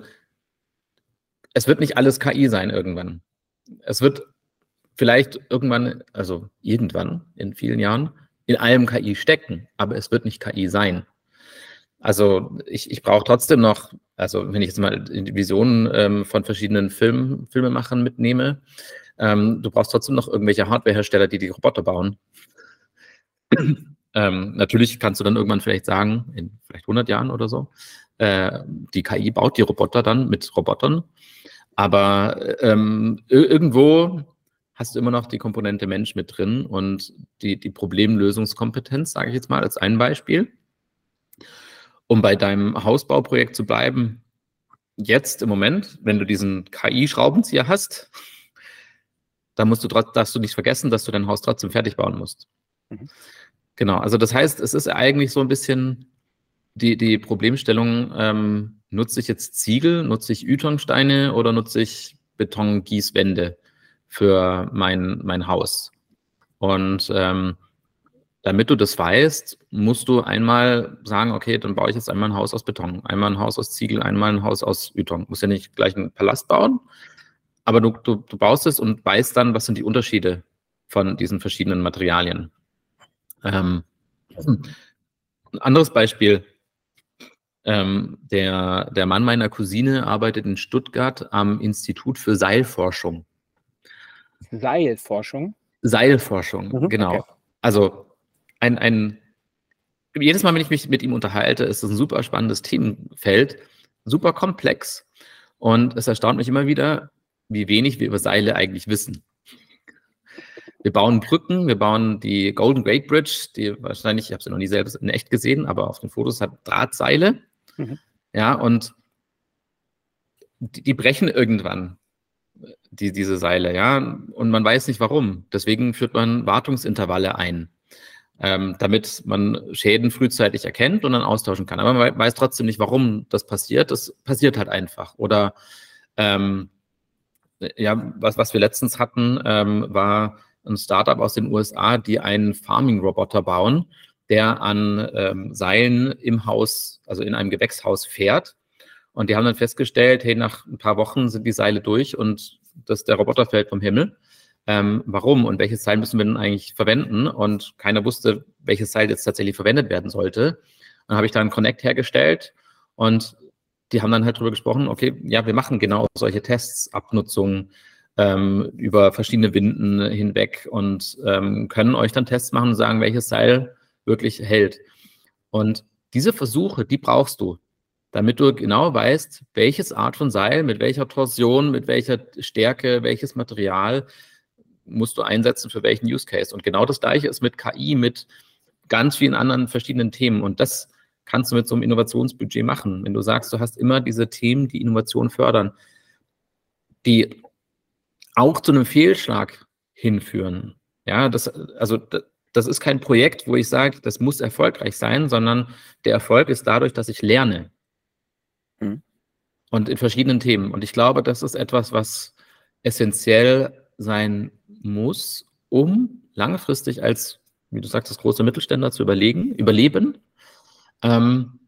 es wird nicht alles K I sein irgendwann. Es wird vielleicht irgendwann, also irgendwann in vielen Jahren, in allem K I stecken, aber es wird nicht K I sein. Also ich, ich brauche trotzdem noch, also wenn ich jetzt mal die Visionen ähm, von verschiedenen Film, Filmemachern mitnehme, ähm, du brauchst trotzdem noch irgendwelche Hardwarehersteller, die die Roboter bauen. ähm, natürlich kannst du dann irgendwann vielleicht sagen, in vielleicht hundert Jahren oder so, äh, die K I baut die Roboter dann mit Robotern. Aber ähm, irgendwo hast du immer noch die Komponente Mensch mit drin und die, die Problemlösungskompetenz, sage ich jetzt mal als ein Beispiel. Um bei deinem Hausbauprojekt zu bleiben, jetzt im Moment, wenn du diesen K I-Schraubenzieher hast, dann musst du, darfst du nicht vergessen, dass du dein Haus trotzdem fertig bauen musst. Mhm. Genau, also das heißt, es ist eigentlich so ein bisschen die, die Problemstellung, ähm, nutze ich jetzt Ziegel, nutze ich Ytongsteine oder nutze ich Betongießwände für mein, mein Haus? Und ähm, damit du das weißt, musst du einmal sagen, okay, dann baue ich jetzt einmal ein Haus aus Beton, einmal ein Haus aus Ziegel, einmal ein Haus aus Ytong. Du musst ja nicht gleich einen Palast bauen, aber du, du, du baust es und weißt dann, was sind die Unterschiede von diesen verschiedenen Materialien. Ähm, ein anderes Beispiel. Ähm, der, der Mann meiner Cousine arbeitet in Stuttgart am Institut für Seilforschung. Seilforschung? Seilforschung, mhm, genau. Okay. Also ein, ein, jedes Mal, wenn ich mich mit ihm unterhalte, ist es ein super spannendes Themenfeld, super komplex. Und es erstaunt mich immer wieder, wie wenig wir über Seile eigentlich wissen. Wir bauen Brücken, wir bauen die Golden Gate Bridge, die wahrscheinlich, ich habe sie noch nie selbst in echt gesehen, aber auf den Fotos hat Drahtseile. Mhm. Ja, und die, die brechen irgendwann, die, diese Seile, ja, und man weiß nicht warum. Deswegen führt man Wartungsintervalle ein. ähm, damit man Schäden frühzeitig erkennt und dann austauschen kann. Aber man weiß trotzdem nicht, warum das passiert. Das passiert halt einfach. Oder ähm, ja, was, was wir letztens hatten, ähm, war ein Startup aus den U S A, die einen Farming-Roboter bauen, der an ähm, Seilen im Haus, also in einem Gewächshaus fährt. Und die haben dann festgestellt, hey, nach ein paar Wochen sind die Seile durch und das, der Roboter fällt vom Himmel. Ähm, warum und welches Seil müssen wir denn eigentlich verwenden? Und keiner wusste, welches Seil jetzt tatsächlich verwendet werden sollte. Dann habe ich da einen Connect hergestellt und die haben dann halt drüber gesprochen, okay, ja, wir machen genau solche Tests, Abnutzung ähm, über verschiedene Winden hinweg und ähm, können euch dann Tests machen und sagen, welches Seil wirklich hält. Und diese Versuche, die brauchst du, damit du genau weißt, welches Art von Seil, mit welcher Torsion, mit welcher Stärke, welches Material musst du einsetzen für welchen Use Case. Und genau das Gleiche ist mit K I, mit ganz vielen anderen verschiedenen Themen. Und das kannst du mit so einem Innovationsbudget machen. Wenn du sagst, du hast immer diese Themen, die Innovation fördern, die auch zu einem Fehlschlag hinführen. Ja, das, also das ist kein Projekt, wo ich sage, das muss erfolgreich sein, sondern der Erfolg ist dadurch, dass ich lerne. Mhm. Und in verschiedenen Themen. Und ich glaube, das ist etwas, was essentiell sein muss, um langfristig als, wie du sagst, das große Mittelständler zu überlegen, überleben. Ähm,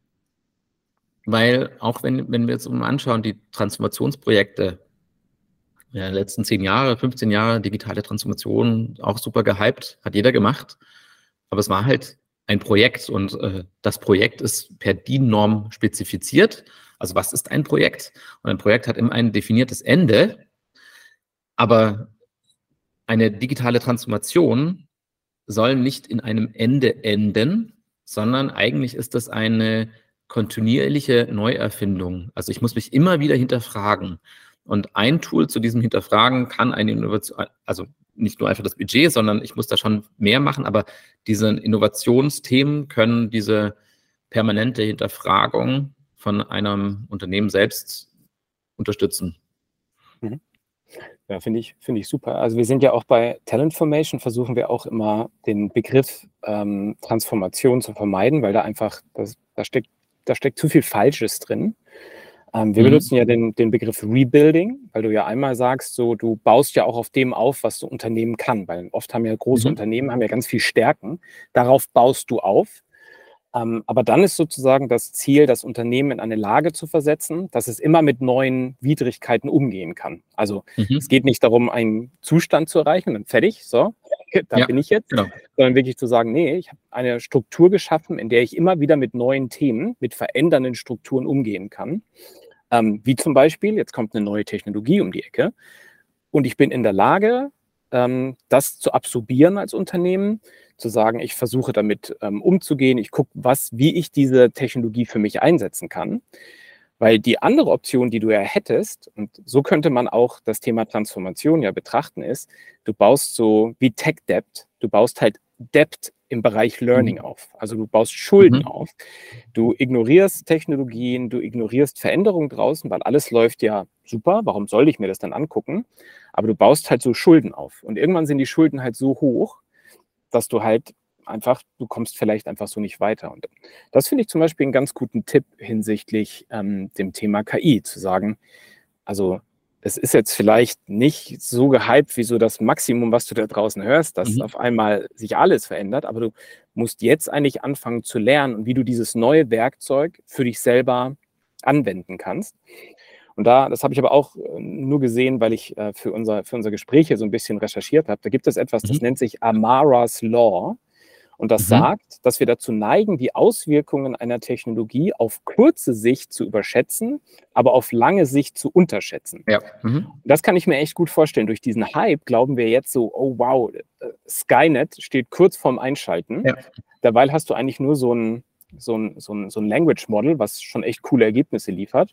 weil auch wenn, wenn wir jetzt uns anschauen, die Transformationsprojekte, ja, die letzten zehn Jahre, fünfzehn Jahre, digitale Transformation, auch super gehypt, hat jeder gemacht. Aber es war halt ein Projekt und äh, das Projekt ist per D I N-Norm spezifiziert. Also was ist ein Projekt? Und ein Projekt hat immer ein definiertes Ende, aber eine digitale Transformation soll nicht in einem Ende enden, sondern eigentlich ist das eine kontinuierliche Neuerfindung. Also ich muss mich immer wieder hinterfragen. Und ein Tool zu diesem Hinterfragen kann eine Innovation, also nicht nur einfach das Budget, sondern ich muss da schon mehr machen, aber diese Innovationsthemen können diese permanente Hinterfragung von einem Unternehmen selbst unterstützen. Mhm. Ja, finde ich, finde ich super. Also wir sind ja auch bei Talentformation, versuchen wir auch immer den Begriff ähm, Transformation zu vermeiden, weil da einfach, das, da, steckt, da steckt zu viel Falsches drin. Ähm, wir mhm. benutzen ja den, den Begriff Rebuilding, weil du ja einmal sagst, so du baust ja auch auf dem auf, was so Unternehmen kann, weil oft haben ja große mhm. Unternehmen, haben ja ganz viel Stärken, darauf baust du auf. Ähm, aber dann ist sozusagen das Ziel, das Unternehmen in eine Lage zu versetzen, dass es immer mit neuen Widrigkeiten umgehen kann. Also mhm. es geht nicht darum, einen Zustand zu erreichen und dann fertig, so, da ja, bin ich jetzt, genau. sondern wirklich zu sagen, nee, ich habe eine Struktur geschaffen, in der ich immer wieder mit neuen Themen, mit verändernden Strukturen umgehen kann. Ähm, wie zum Beispiel, jetzt kommt eine neue Technologie um die Ecke und ich bin in der Lage, ähm, das zu absorbieren als Unternehmen, zu sagen, ich versuche damit ähm, umzugehen, ich gucke, was, wie ich diese Technologie für mich einsetzen kann. Weil die andere Option, die du ja hättest, und so könnte man auch das Thema Transformation ja betrachten, ist, du baust so wie Tech-Debt, du baust halt Debt im Bereich Learning mhm. auf. Also du baust Schulden mhm. auf. Du ignorierst Technologien, du ignorierst Veränderungen draußen, weil alles läuft ja super, warum soll ich mir das dann angucken? Aber du baust halt so Schulden auf. Und irgendwann sind die Schulden halt so hoch, dass du halt einfach, du kommst vielleicht einfach so nicht weiter. Und das finde ich zum Beispiel einen ganz guten Tipp hinsichtlich ähm, dem Thema K I, zu sagen, also es ist jetzt vielleicht nicht so gehypt wie so das Maximum, was du da draußen hörst, dass mhm. auf einmal sich alles verändert, aber du musst jetzt eigentlich anfangen zu lernen und wie du dieses neue Werkzeug für dich selber anwenden kannst. Und da, das habe ich aber auch nur gesehen, weil ich äh, für, unser, für unser Gespräch hier so ein bisschen recherchiert habe. Da gibt es etwas, das mhm. nennt sich Amara's Law. Und das mhm. sagt, dass wir dazu neigen, die Auswirkungen einer Technologie auf kurze Sicht zu überschätzen, aber auf lange Sicht zu unterschätzen. Ja. Mhm. Das kann ich mir echt gut vorstellen. Durch diesen Hype glauben wir jetzt so, oh wow, Skynet steht kurz vorm Einschalten. Ja. Dabei hast du eigentlich nur so ein, so ein, so ein, so ein Language Model, was schon echt coole Ergebnisse liefert.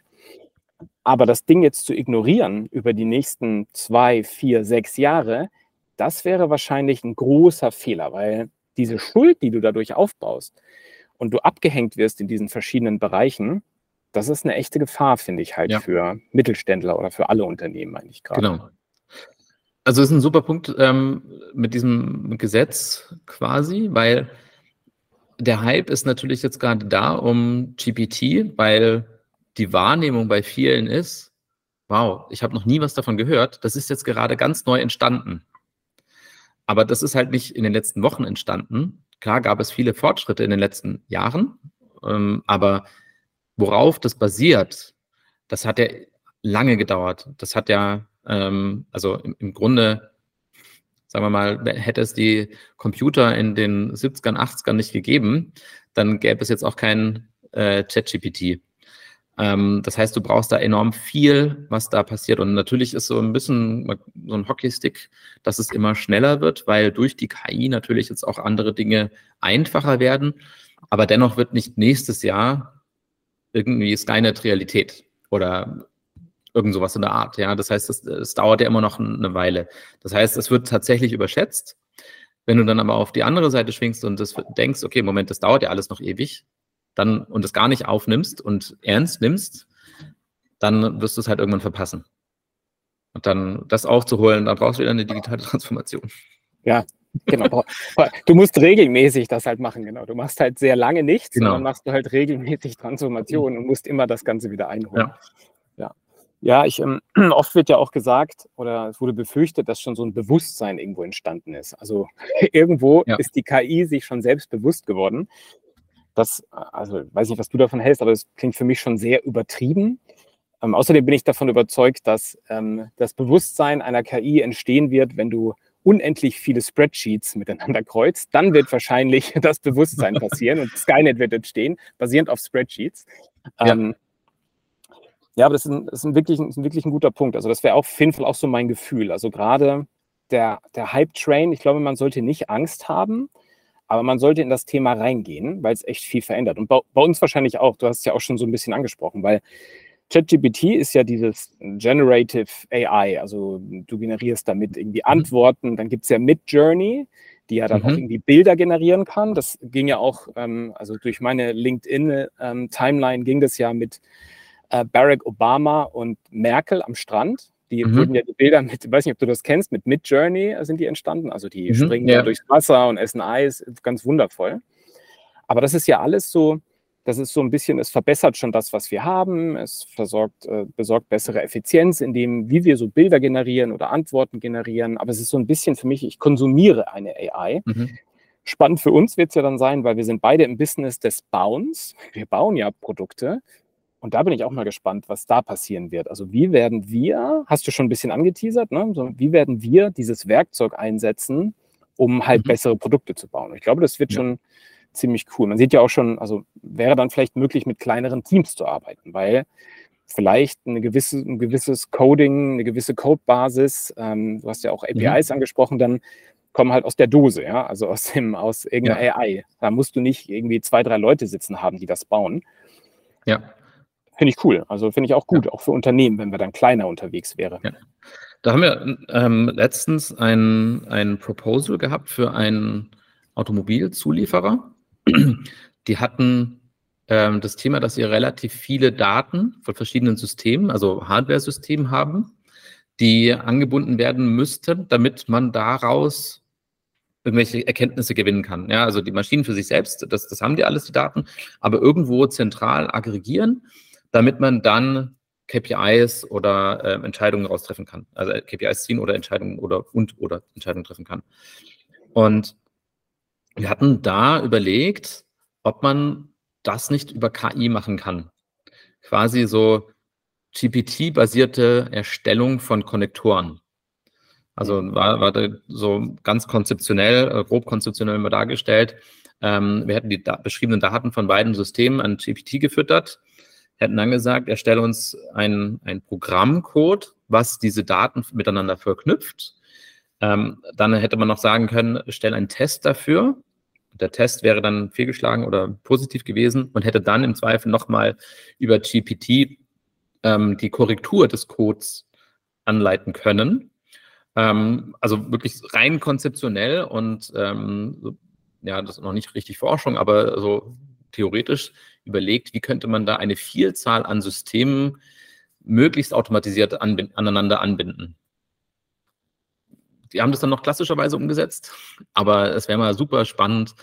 Aber das Ding jetzt zu ignorieren über die nächsten zwei, vier, sechs Jahre, das wäre wahrscheinlich ein großer Fehler, weil diese Schuld, die du dadurch aufbaust und du abgehängt wirst in diesen verschiedenen Bereichen, das ist eine echte Gefahr, finde ich halt, ja. für Mittelständler oder für alle Unternehmen eigentlich gerade. Genau. Also das ist ein super Punkt ähm, mit diesem Gesetz quasi, weil der Hype ist natürlich jetzt gerade da um G P T, weil die Wahrnehmung bei vielen ist, wow, ich habe noch nie was davon gehört, das ist jetzt gerade ganz neu entstanden. Aber das ist halt nicht in den letzten Wochen entstanden. Klar gab es viele Fortschritte in den letzten Jahren, ähm, aber worauf das basiert, das hat ja lange gedauert. Das hat ja, ähm, also im, im Grunde, sagen wir mal, hätte es die Computer in den siebzigern, achtzigern nicht gegeben, dann gäbe es jetzt auch kein äh, ChatGPT. Ähm, das heißt, du brauchst da enorm viel, was da passiert. Und natürlich ist so ein bisschen so ein Hockeystick, dass es immer schneller wird, weil durch die K I natürlich jetzt auch andere Dinge einfacher werden. Aber dennoch wird nicht nächstes Jahr irgendwie Skynet Realität oder irgend sowas in der Art. Ja, das heißt, es, es dauert ja immer noch eine Weile. Das heißt, es wird tatsächlich überschätzt. Wenn du dann aber auf die andere Seite schwingst und das denkst, okay, Moment, das dauert ja alles noch ewig, dann und es gar nicht aufnimmst und ernst nimmst, dann wirst du es halt irgendwann verpassen. Und dann das aufzuholen, dann brauchst du wieder eine digitale Transformation. Ja, genau. Du musst regelmäßig das halt machen, genau. Du machst halt sehr lange nichts, Genau. und dann machst du halt regelmäßig Transformation und musst immer das Ganze wieder einholen. Ja. Ja, ja ich, ähm, oft wird ja auch gesagt, oder es wurde befürchtet, dass schon so ein Bewusstsein irgendwo entstanden ist. Also irgendwo Ja. ist die K I sich schon selbst bewusst geworden. Das, also weiß nicht, was du davon hältst, aber das klingt für mich schon sehr übertrieben. Ähm, außerdem bin ich davon überzeugt, dass ähm, das Bewusstsein einer K I entstehen wird, wenn du unendlich viele Spreadsheets miteinander kreuzt. Dann wird wahrscheinlich das Bewusstsein passieren und Skynet wird entstehen, basierend auf Spreadsheets. Ja. Ähm, ja, aber das ist, ein, das ist, ein wirklich, ist ein wirklich ein guter Punkt. Also das wäre auf jeden Fall auch so mein Gefühl. Also gerade der, der Hype-Train, ich glaube, man sollte nicht Angst haben, aber man sollte in das Thema reingehen, weil es echt viel verändert. Und bei, bei uns wahrscheinlich auch. Du hast es ja auch schon so ein bisschen angesprochen, weil ChatGPT ist ja dieses Generative A I. Also du generierst damit irgendwie Mhm. Antworten. Dann gibt es ja Midjourney, die ja dann Mhm. auch irgendwie Bilder generieren kann. Das ging ja auch, ähm, also durch meine LinkedIn-Timeline ging das ja mit äh, Barack Obama und Merkel am Strand. Die Mhm. wurden ja die Bilder mit, ich weiß nicht, ob du das kennst, mit Midjourney sind die entstanden. Also die Mhm. springen Ja. dann durchs Wasser und essen Eis, ganz wundervoll. Aber das ist ja alles so, das ist so ein bisschen, es verbessert schon das, was wir haben. Es versorgt, äh, besorgt bessere Effizienz in dem, wie wir so Bilder generieren oder Antworten generieren. Aber es ist so ein bisschen für mich, ich konsumiere eine A I. Mhm. Spannend für uns wird es ja dann sein, weil wir sind beide im Business des Bauens. Wir bauen ja Produkte. Und da bin ich auch mal gespannt, was da passieren wird. Also wie werden wir, hast du schon ein bisschen angeteasert, ne? So, wie werden wir dieses Werkzeug einsetzen, um halt Mhm. bessere Produkte zu bauen? Ich glaube, das wird Ja. schon ziemlich cool. Man sieht ja auch schon, also wäre dann vielleicht möglich, mit kleineren Teams zu arbeiten, weil vielleicht eine gewisse, ein gewisses Coding, eine gewisse Codebasis, ähm, du hast ja auch A P Is Mhm. angesprochen, dann kommen halt aus der Dose, ja, also aus dem, aus irgendeiner Ja. A I. Da musst du nicht irgendwie zwei, drei Leute sitzen haben, die das bauen. Ja. Finde ich cool. Also finde ich auch gut, Ja. auch für Unternehmen, wenn wir dann kleiner unterwegs wären. Ja. Da haben wir ähm, letztens ein, ein Proposal gehabt für einen Automobilzulieferer. Die hatten ähm, das Thema, dass sie relativ viele Daten von verschiedenen Systemen, also Hardware-Systemen haben, die angebunden werden müssten, damit man daraus irgendwelche Erkenntnisse gewinnen kann. Ja, also die Maschinen für sich selbst, das, das haben die alles, die Daten, aber irgendwo zentral aggregieren, damit man dann K P Is oder äh, Entscheidungen raustreffen kann. Also K P Is ziehen oder Entscheidungen oder und oder Entscheidungen treffen kann. Und wir hatten da überlegt, ob man das nicht über K I machen kann. Quasi so G P T-basierte Erstellung von Konnektoren. Also war, war da so ganz konzeptionell, äh, grob konzeptionell mal dargestellt. Ähm, wir hätten die da beschriebenen Daten von beiden Systemen an G P T gefüttert, hätten dann gesagt, erstelle uns ein, ein Programmcode, was diese Daten miteinander verknüpft. Ähm, dann hätte man noch sagen können, stell einen Test dafür. Der Test wäre dann fehlgeschlagen oder positiv gewesen und hätte dann im Zweifel nochmal über G P T ähm, die Korrektur des Codes anleiten können. Ähm, also wirklich rein konzeptionell und ähm, so, ja, das ist noch nicht richtig Forschung, aber so theoretisch überlegt, wie könnte man da eine Vielzahl an Systemen möglichst automatisiert anbind- aneinander anbinden. Die haben das dann noch klassischerweise umgesetzt, aber es wäre mal super spannend,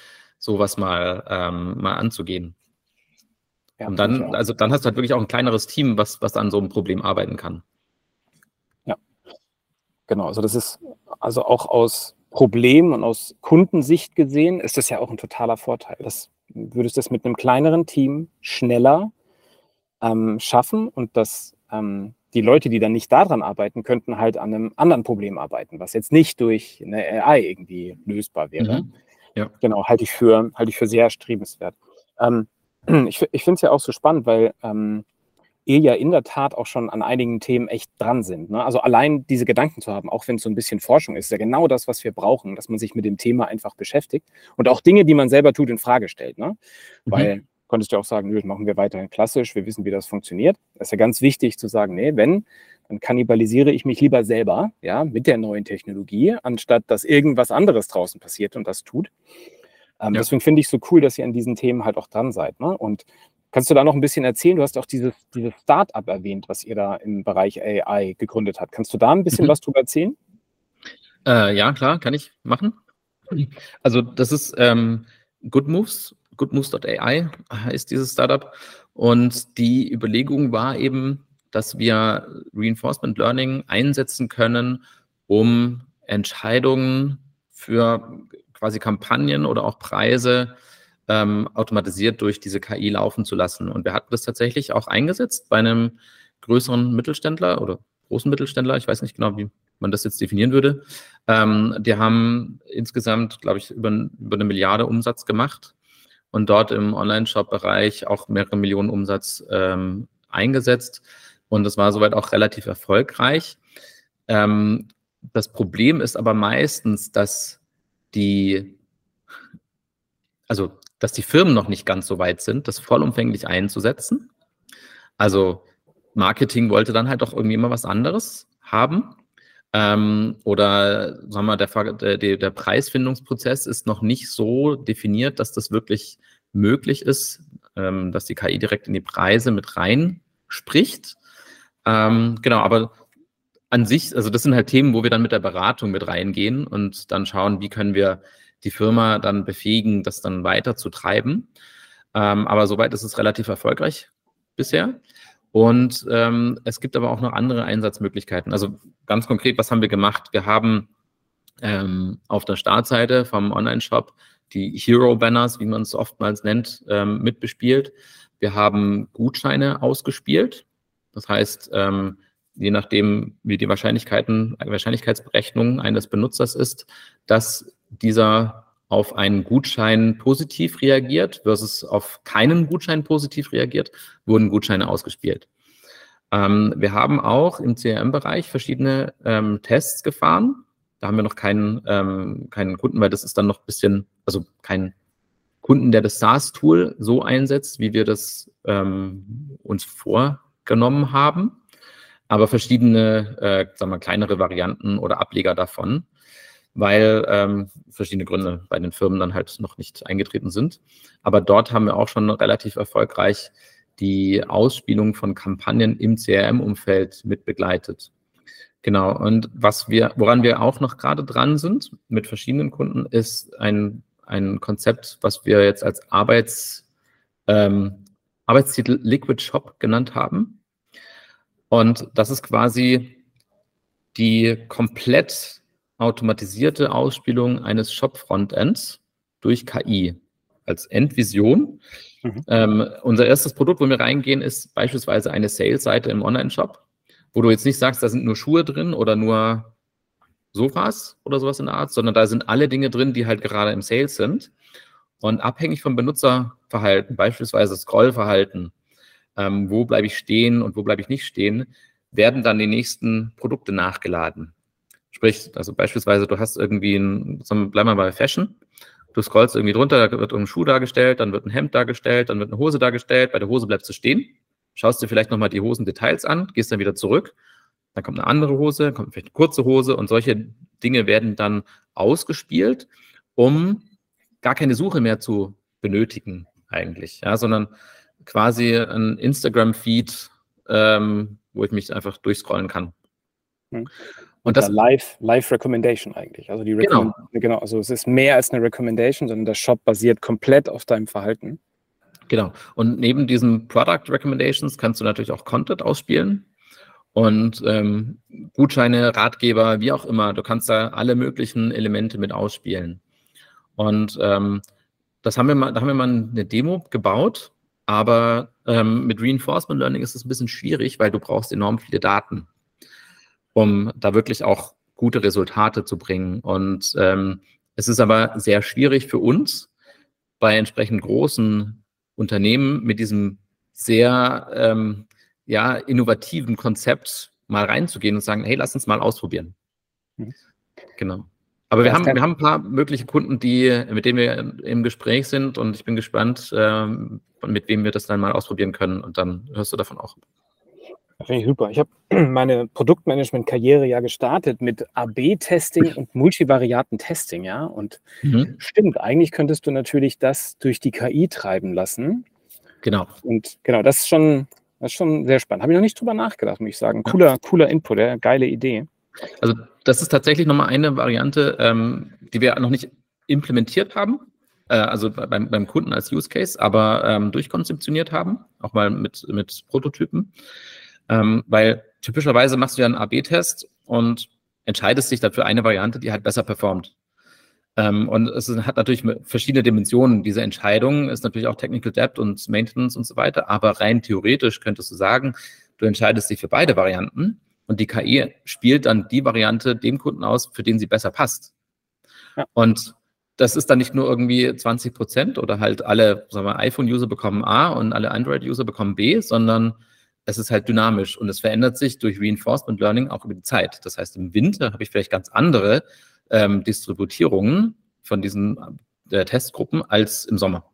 sowas mal, ähm, mal anzugehen. Ja, Und finde ich dann, auch. also dann hast du halt wirklich auch ein kleineres Team, was, was an so einem Problem arbeiten kann. Ja, genau. Also das ist also auch aus Problem und aus Kundensicht gesehen, ist das ja auch ein totaler Vorteil. Das würdest das mit einem kleineren Team schneller ähm, schaffen und dass ähm, die Leute, die dann nicht daran arbeiten, könnten halt an einem anderen Problem arbeiten, was jetzt nicht durch eine A I irgendwie lösbar wäre. Mhm. Ja. Genau, halte ich für, halte ich für sehr erstrebenswert. Ähm, ich ich finde es ja auch so spannend, weil ähm, ihr ja in der Tat auch schon an einigen Themen echt dran sind. Ne? Also allein diese Gedanken zu haben, auch wenn es so ein bisschen Forschung ist, ist ja genau das, was wir brauchen, dass man sich mit dem Thema einfach beschäftigt und auch Dinge, die man selber tut, in Frage stellt. Ne? Weil Mhm. konntest du auch sagen, nö, das machen wir weiterhin klassisch, wir wissen, wie das funktioniert. Das ist ja ganz wichtig zu sagen, nee, wenn, dann kannibalisiere ich mich lieber selber, ja, mit der neuen Technologie, anstatt dass irgendwas anderes draußen passiert und das tut. Ähm, Ja. deswegen finde ich es so cool, dass ihr an diesen Themen halt auch dran seid. Ne? Und kannst du da noch ein bisschen erzählen? Du hast auch dieses, dieses Start-up erwähnt, was ihr da im Bereich A I gegründet habt. Kannst du da ein bisschen Mhm. was drüber erzählen? Äh, ja, klar, kann ich machen. Also das ist ähm, Good Moves, goodmoves Punkt A I heißt dieses Startup. Und die Überlegung war eben, dass wir Reinforcement Learning einsetzen können, um Entscheidungen für quasi Kampagnen oder auch Preise ähm, automatisiert durch diese K I laufen zu lassen. Und wir hatten das tatsächlich auch eingesetzt bei einem größeren Mittelständler oder großen Mittelständler, ich weiß nicht genau, wie man das jetzt definieren würde. Ähm, die haben insgesamt, glaube ich, über, über eine Milliarde Umsatz gemacht und dort im Online-Shop-Bereich auch mehrere Millionen Umsatz ähm, eingesetzt. Und das war soweit auch relativ erfolgreich. Ähm, das Problem ist aber meistens, dass die, also, dass die Firmen noch nicht ganz so weit sind, das vollumfänglich einzusetzen. Also Marketing wollte dann halt auch irgendwie immer was anderes haben. Ähm, oder sagen wir, der, der, der Preisfindungsprozess ist noch nicht so definiert, dass das wirklich möglich ist, ähm, dass die K I direkt in die Preise mit rein spricht. Ähm, genau, aber an sich, also das sind halt Themen, wo wir dann mit der Beratung mit reingehen und dann schauen, wie können wir die Firma dann befähigen, das dann weiter zu treiben. Ähm, aber soweit ist es relativ erfolgreich bisher. Und ähm, es gibt aber auch noch andere Einsatzmöglichkeiten. Also ganz konkret, was haben wir gemacht? Wir haben ähm, auf der Startseite vom Online-Shop die Hero-Banners, wie man es oftmals nennt, ähm, mitbespielt. Wir haben Gutscheine ausgespielt. Das heißt, ähm, je nachdem, wie die Wahrscheinlichkeiten, Wahrscheinlichkeitsberechnung eines Benutzers ist, dass dieser auf einen Gutschein positiv reagiert versus auf keinen Gutschein positiv reagiert, wurden Gutscheine ausgespielt. Ähm, wir haben auch im C R M-Bereich verschiedene ähm, Tests gefahren. Da haben wir noch keinen, ähm, keinen Kunden, weil das ist dann noch ein bisschen, also kein Kunden, der das SaaS-Tool so einsetzt, wie wir das ähm, uns vorgenommen haben, aber verschiedene, äh, sagen wir, kleinere Varianten oder Ableger davon, weil ähm, verschiedene Gründe bei den Firmen dann halt noch nicht eingetreten sind. Aber dort haben wir auch schon relativ erfolgreich die Ausspielung von Kampagnen im C R M-Umfeld mit begleitet. Genau, und was wir, woran wir auch noch gerade dran sind mit verschiedenen Kunden, ist ein, ein Konzept, was wir jetzt als Arbeits, ähm, Arbeitstitel Liquid Shop genannt haben. Und das ist quasi die komplett automatisierte Ausspielung eines Shop-Frontends durch K I als Endvision. Mhm. Ähm, unser erstes Produkt, wo wir reingehen, ist beispielsweise eine Sales-Seite im Online-Shop, wo du jetzt nicht sagst, da sind nur Schuhe drin oder nur Sofas oder sowas in der Art, sondern da sind alle Dinge drin, die halt gerade im Sales sind. Und abhängig vom Benutzerverhalten, beispielsweise Scrollverhalten, ähm, wo bleibe ich stehen und wo bleibe ich nicht stehen, werden dann die nächsten Produkte nachgeladen. Sprich, also beispielsweise, du hast irgendwie ein, bleiben wir mal bei Fashion, du scrollst irgendwie drunter, da wird ein Schuh dargestellt, dann wird ein Hemd dargestellt, dann wird eine Hose dargestellt, bei der Hose bleibst du stehen, schaust dir vielleicht nochmal die Hosendetails an, gehst dann wieder zurück, dann kommt eine andere Hose, kommt vielleicht eine kurze Hose und solche Dinge werden dann ausgespielt, um gar keine Suche mehr zu benötigen eigentlich, ja, sondern quasi ein Instagram-Feed, ähm, wo ich mich einfach durchscrollen kann. Hm. Und das Live, Live Recommendation eigentlich. Also die Recommend genau. genau, also es ist mehr als eine Recommendation, sondern der Shop basiert komplett auf deinem Verhalten. Genau. Und neben diesen Product Recommendations kannst du natürlich auch Content ausspielen und ähm, Gutscheine, Ratgeber, wie auch immer. Du kannst da alle möglichen Elemente mit ausspielen. Und ähm, das haben wir mal, da haben wir mal eine Demo gebaut, aber ähm, mit Reinforcement Learning ist es ein bisschen schwierig, weil du brauchst enorm viele Daten, um da wirklich auch gute Resultate zu bringen. Und ähm, es ist aber sehr schwierig für uns, bei entsprechend großen Unternehmen mit diesem sehr ähm, ja, innovativen Konzept mal reinzugehen und sagen, hey, lass uns mal ausprobieren. Mhm. Genau. Aber wir haben, wir haben ein paar mögliche Kunden, die, mit denen wir im Gespräch sind und ich bin gespannt, ähm, mit wem wir das dann mal ausprobieren können und dann hörst du davon auch. Finde ich super. Ich habe meine Produktmanagement-Karriere ja gestartet mit A B Testing und Multivariaten-Testing, ja. Und mhm. stimmt, eigentlich könntest du natürlich das durch die K I treiben lassen. Genau. Und genau, das ist schon, das ist schon sehr spannend. Habe ich noch nicht drüber nachgedacht, muss ich sagen. Cooler, ja. cooler Input, ja, geile Idee. Also das ist tatsächlich nochmal eine Variante, ähm, die wir noch nicht implementiert haben, äh, also beim, beim Kunden als Use Case, aber ähm, durchkonzeptioniert haben, auch mal mit, mit Prototypen. Ähm, weil typischerweise machst du ja einen A B Test und entscheidest dich dann für eine Variante, die halt besser performt. Ähm, und es hat natürlich verschiedene Dimensionen. Diese Entscheidung ist natürlich auch Technical Debt und Maintenance und so weiter, aber rein theoretisch könntest du sagen, du entscheidest dich für beide Varianten und die K I spielt dann die Variante dem Kunden aus, für den sie besser passt. Ja. Und das ist dann nicht nur irgendwie zwanzig Prozent oder halt alle, sagen wir, iPhone-User bekommen A und alle Android-User bekommen B, sondern es ist halt dynamisch und es verändert sich durch Reinforcement Learning auch über die Zeit. Das heißt, im Winter habe ich vielleicht ganz andere ähm, Distributierungen von diesen äh, Testgruppen als im Sommer.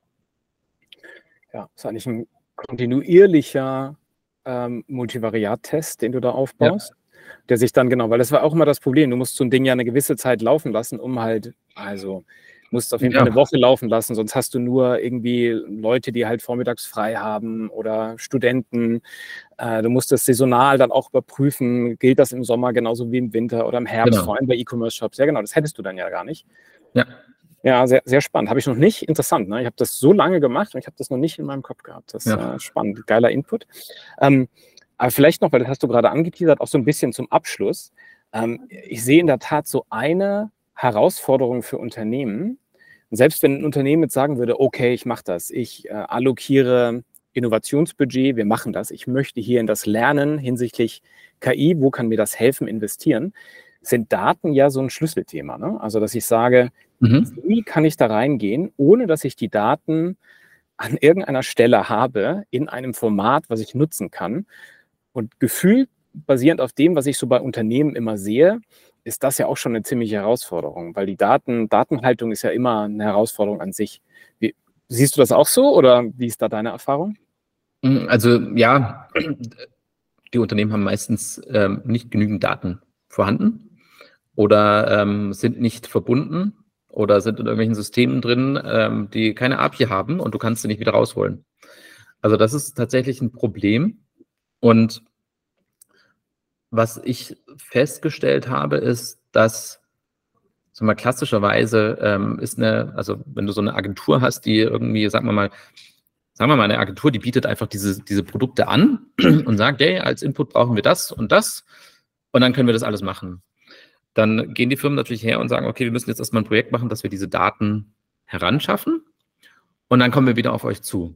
Ja, das ist eigentlich ein kontinuierlicher ähm, Multivariat-Test, den du da aufbaust, ja. Der sich dann, genau, weil das war auch immer das Problem, du musst so ein Ding ja eine gewisse Zeit laufen lassen, um halt, also musst auf jeden ja. Fall eine Woche laufen lassen, sonst hast du nur irgendwie Leute, die halt vormittags frei haben oder Studenten. Äh, du musst das saisonal dann auch überprüfen, gilt das im Sommer genauso wie im Winter oder im Herbst, genau. Vor allem bei E-Commerce-Shops. Ja, genau, das hättest du dann ja gar nicht. Ja. Ja, sehr, sehr spannend. Habe ich noch nicht. Interessant, ne? Ich habe das so lange gemacht und ich habe das noch nicht in meinem Kopf gehabt. Das ist ja. äh, spannend. Geiler Input. Ähm, aber vielleicht noch, weil das hast du gerade angeteasert, auch so ein bisschen zum Abschluss. Ähm, ich sehe in der Tat so eine Herausforderung für Unternehmen. Und selbst wenn ein Unternehmen jetzt sagen würde, okay, ich mache das, ich äh, allokiere Innovationsbudget, wir machen das, ich möchte hier in das Lernen hinsichtlich K I, wo kann mir das helfen, investieren, sind Daten ja so ein Schlüsselthema. Ne? Also, dass ich sage, mhm. wie kann ich da reingehen, ohne dass ich die Daten an irgendeiner Stelle habe, in einem Format, was ich nutzen kann. Und gefühlt, basierend auf dem, was ich so bei Unternehmen immer sehe, ist das ja auch schon eine ziemliche Herausforderung, weil die Daten, Datenhaltung ist ja immer eine Herausforderung an sich. Wie, siehst du das auch so oder wie ist da deine Erfahrung? Also ja, die Unternehmen haben meistens ähm, nicht genügend Daten vorhanden oder ähm, sind nicht verbunden oder sind in irgendwelchen Systemen drin, ähm, die keine A P I haben und du kannst sie nicht wieder rausholen. Also das ist tatsächlich ein Problem. Und was ich festgestellt habe, ist, dass sagen wir, klassischerweise ähm, ist eine, also wenn du so eine Agentur hast, die irgendwie, sagen wir mal, sagen wir mal, eine Agentur, die bietet einfach diese, diese Produkte an und sagt, hey, als Input brauchen wir das und das und dann können wir das alles machen. Dann gehen die Firmen natürlich her und sagen, okay, wir müssen jetzt erstmal ein Projekt machen, dass wir diese Daten heranschaffen und dann kommen wir wieder auf euch zu.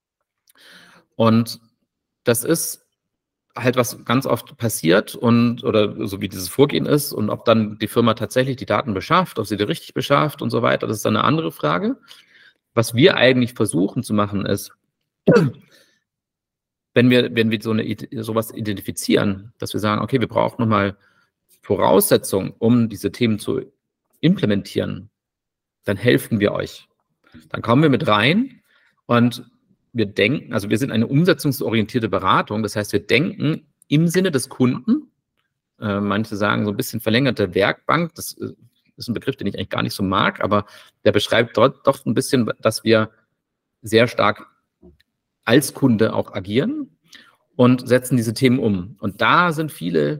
Und das ist halt, was ganz oft passiert und oder so wie dieses Vorgehen ist und ob dann die Firma tatsächlich die Daten beschafft, ob sie die richtig beschafft und so weiter, das ist dann eine andere Frage. Was wir eigentlich versuchen zu machen ist, wenn wir, wenn wir so eine, sowas identifizieren, dass wir sagen, okay, wir brauchen nochmal Voraussetzungen, um diese Themen zu implementieren, dann helfen wir euch. Dann kommen wir mit rein und wir denken, also wir sind eine umsetzungsorientierte Beratung, das heißt, wir denken im Sinne des Kunden, äh, manche sagen so ein bisschen verlängerte Werkbank, das äh, ist ein Begriff, den ich eigentlich gar nicht so mag, aber der beschreibt dort doch ein bisschen, dass wir sehr stark als Kunde auch agieren und setzen diese Themen um. Und da sind viele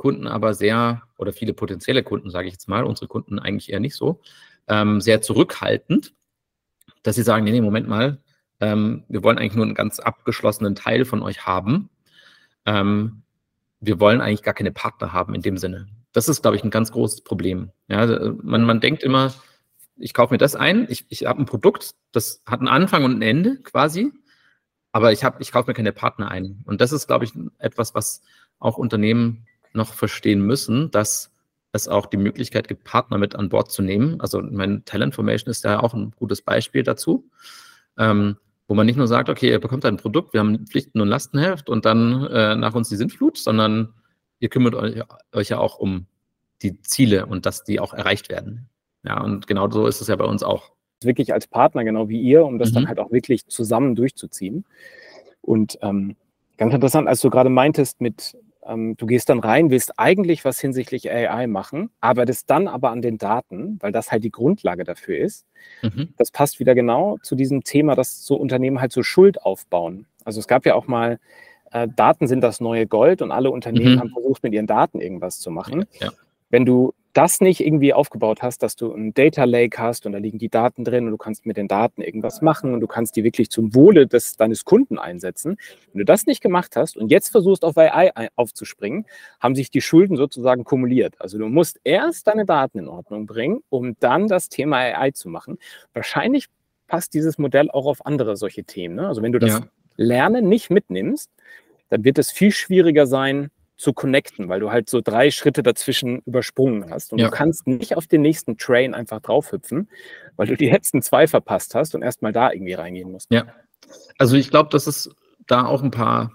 Kunden aber sehr, oder viele potenzielle Kunden, sage ich jetzt mal, unsere Kunden eigentlich eher nicht so, ähm, sehr zurückhaltend, dass sie sagen, nee, nee, Moment mal, ähm, wir wollen eigentlich nur einen ganz abgeschlossenen Teil von euch haben. Ähm, wir wollen eigentlich gar keine Partner haben in dem Sinne. Das ist, glaube ich, ein ganz großes Problem. Ja, man, man denkt immer, ich kaufe mir das ein, ich, ich habe ein Produkt, das hat einen Anfang und ein Ende quasi, aber ich, hab, ich kaufe mir keine Partner ein. Und das ist, glaube ich, etwas, was auch Unternehmen noch verstehen müssen, dass es auch die Möglichkeit gibt, Partner mit an Bord zu nehmen. Also mein Talentformation ist ja auch ein gutes Beispiel dazu, ähm, wo man nicht nur sagt, okay, ihr bekommt ein Produkt, wir haben Pflichten- und Lastenheft und dann äh, nach uns die Sintflut, sondern ihr kümmert euch, euch ja auch um die Ziele und dass die auch erreicht werden. Ja, und genau so ist es ja bei uns auch. Wirklich als Partner, genau wie ihr, um das Mhm. dann halt auch wirklich zusammen durchzuziehen. Und ähm, ganz interessant, als du gerade meintest mit, ähm, du gehst dann rein, willst eigentlich was hinsichtlich A I machen, arbeitest dann aber an den Daten, weil das halt die Grundlage dafür ist. Mhm. Das passt wieder genau zu diesem Thema, dass so Unternehmen halt so Schuld aufbauen. Also es gab ja auch mal, äh, Daten sind das neue Gold und alle Unternehmen Mhm. haben versucht, mit ihren Daten irgendwas zu machen. Ja. Wenn du das nicht irgendwie aufgebaut hast, dass du ein Data Lake hast und da liegen die Daten drin und du kannst mit den Daten irgendwas machen und du kannst die wirklich zum Wohle des, deines Kunden einsetzen. Wenn du das nicht gemacht hast und jetzt versuchst, auf A I aufzuspringen, haben sich die Schulden sozusagen kumuliert. Also du musst erst deine Daten in Ordnung bringen, um dann das Thema A I zu machen. Wahrscheinlich passt dieses Modell auch auf andere solche Themen, ne? Also wenn du das Ja. Lernen nicht mitnimmst, dann wird es viel schwieriger sein, zu connecten, weil du halt so drei Schritte dazwischen übersprungen hast. Und Ja. du kannst nicht auf den nächsten Train einfach draufhüpfen, weil du die letzten zwei verpasst hast und erstmal da irgendwie reingehen musst. Ja, also ich glaube, dass es da auch ein paar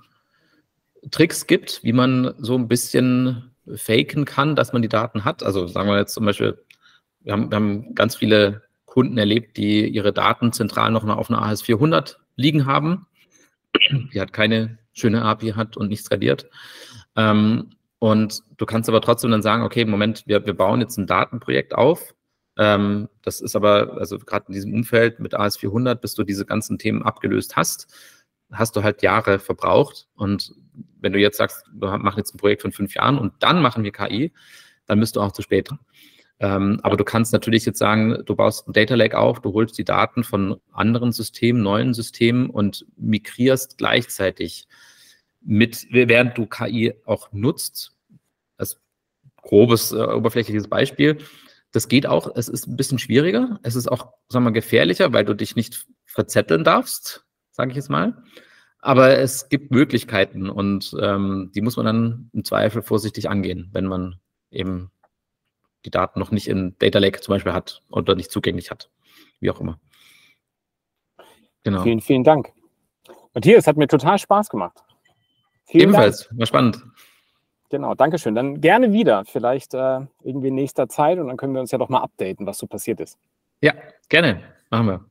Tricks gibt, wie man so ein bisschen faken kann, dass man die Daten hat. Also sagen wir jetzt zum Beispiel, wir haben, wir haben ganz viele Kunden erlebt, die ihre Daten zentral noch auf einer A S vierhundert liegen haben. Die hat keine schöne A P I hat und nicht skaliert. Ähm, und du kannst aber trotzdem dann sagen, okay, Moment, wir, wir bauen jetzt ein Datenprojekt auf. Ähm, das ist aber, also gerade in diesem Umfeld mit A S vierhundert, bis du diese ganzen Themen abgelöst hast, hast du halt Jahre verbraucht. Und wenn du jetzt sagst, wir machen jetzt ein Projekt von fünf Jahren und dann machen wir K I, dann bist du auch zu spät dran. Ähm, aber du kannst natürlich jetzt sagen, du baust ein Data Lake auf, du holst die Daten von anderen Systemen, neuen Systemen und migrierst gleichzeitig mit, während du K I auch nutzt. Als grobes, äh, oberflächliches Beispiel. Das geht auch, es ist ein bisschen schwieriger, es ist auch, sagen wir mal, gefährlicher, weil du dich nicht verzetteln darfst, sage ich jetzt mal. Aber es gibt Möglichkeiten und ähm, die muss man dann im Zweifel vorsichtig angehen, wenn man eben die Daten noch nicht in Data Lake zum Beispiel hat oder nicht zugänglich hat, wie auch immer. Genau. Vielen, vielen Dank. Matthias, hat mir total Spaß gemacht. Vielen Ebenfalls, Dank. war spannend. Genau, danke schön. Dann gerne wieder, vielleicht äh, irgendwie in nächster Zeit und dann können wir uns ja doch mal updaten, was so passiert ist. Ja, gerne. Machen wir.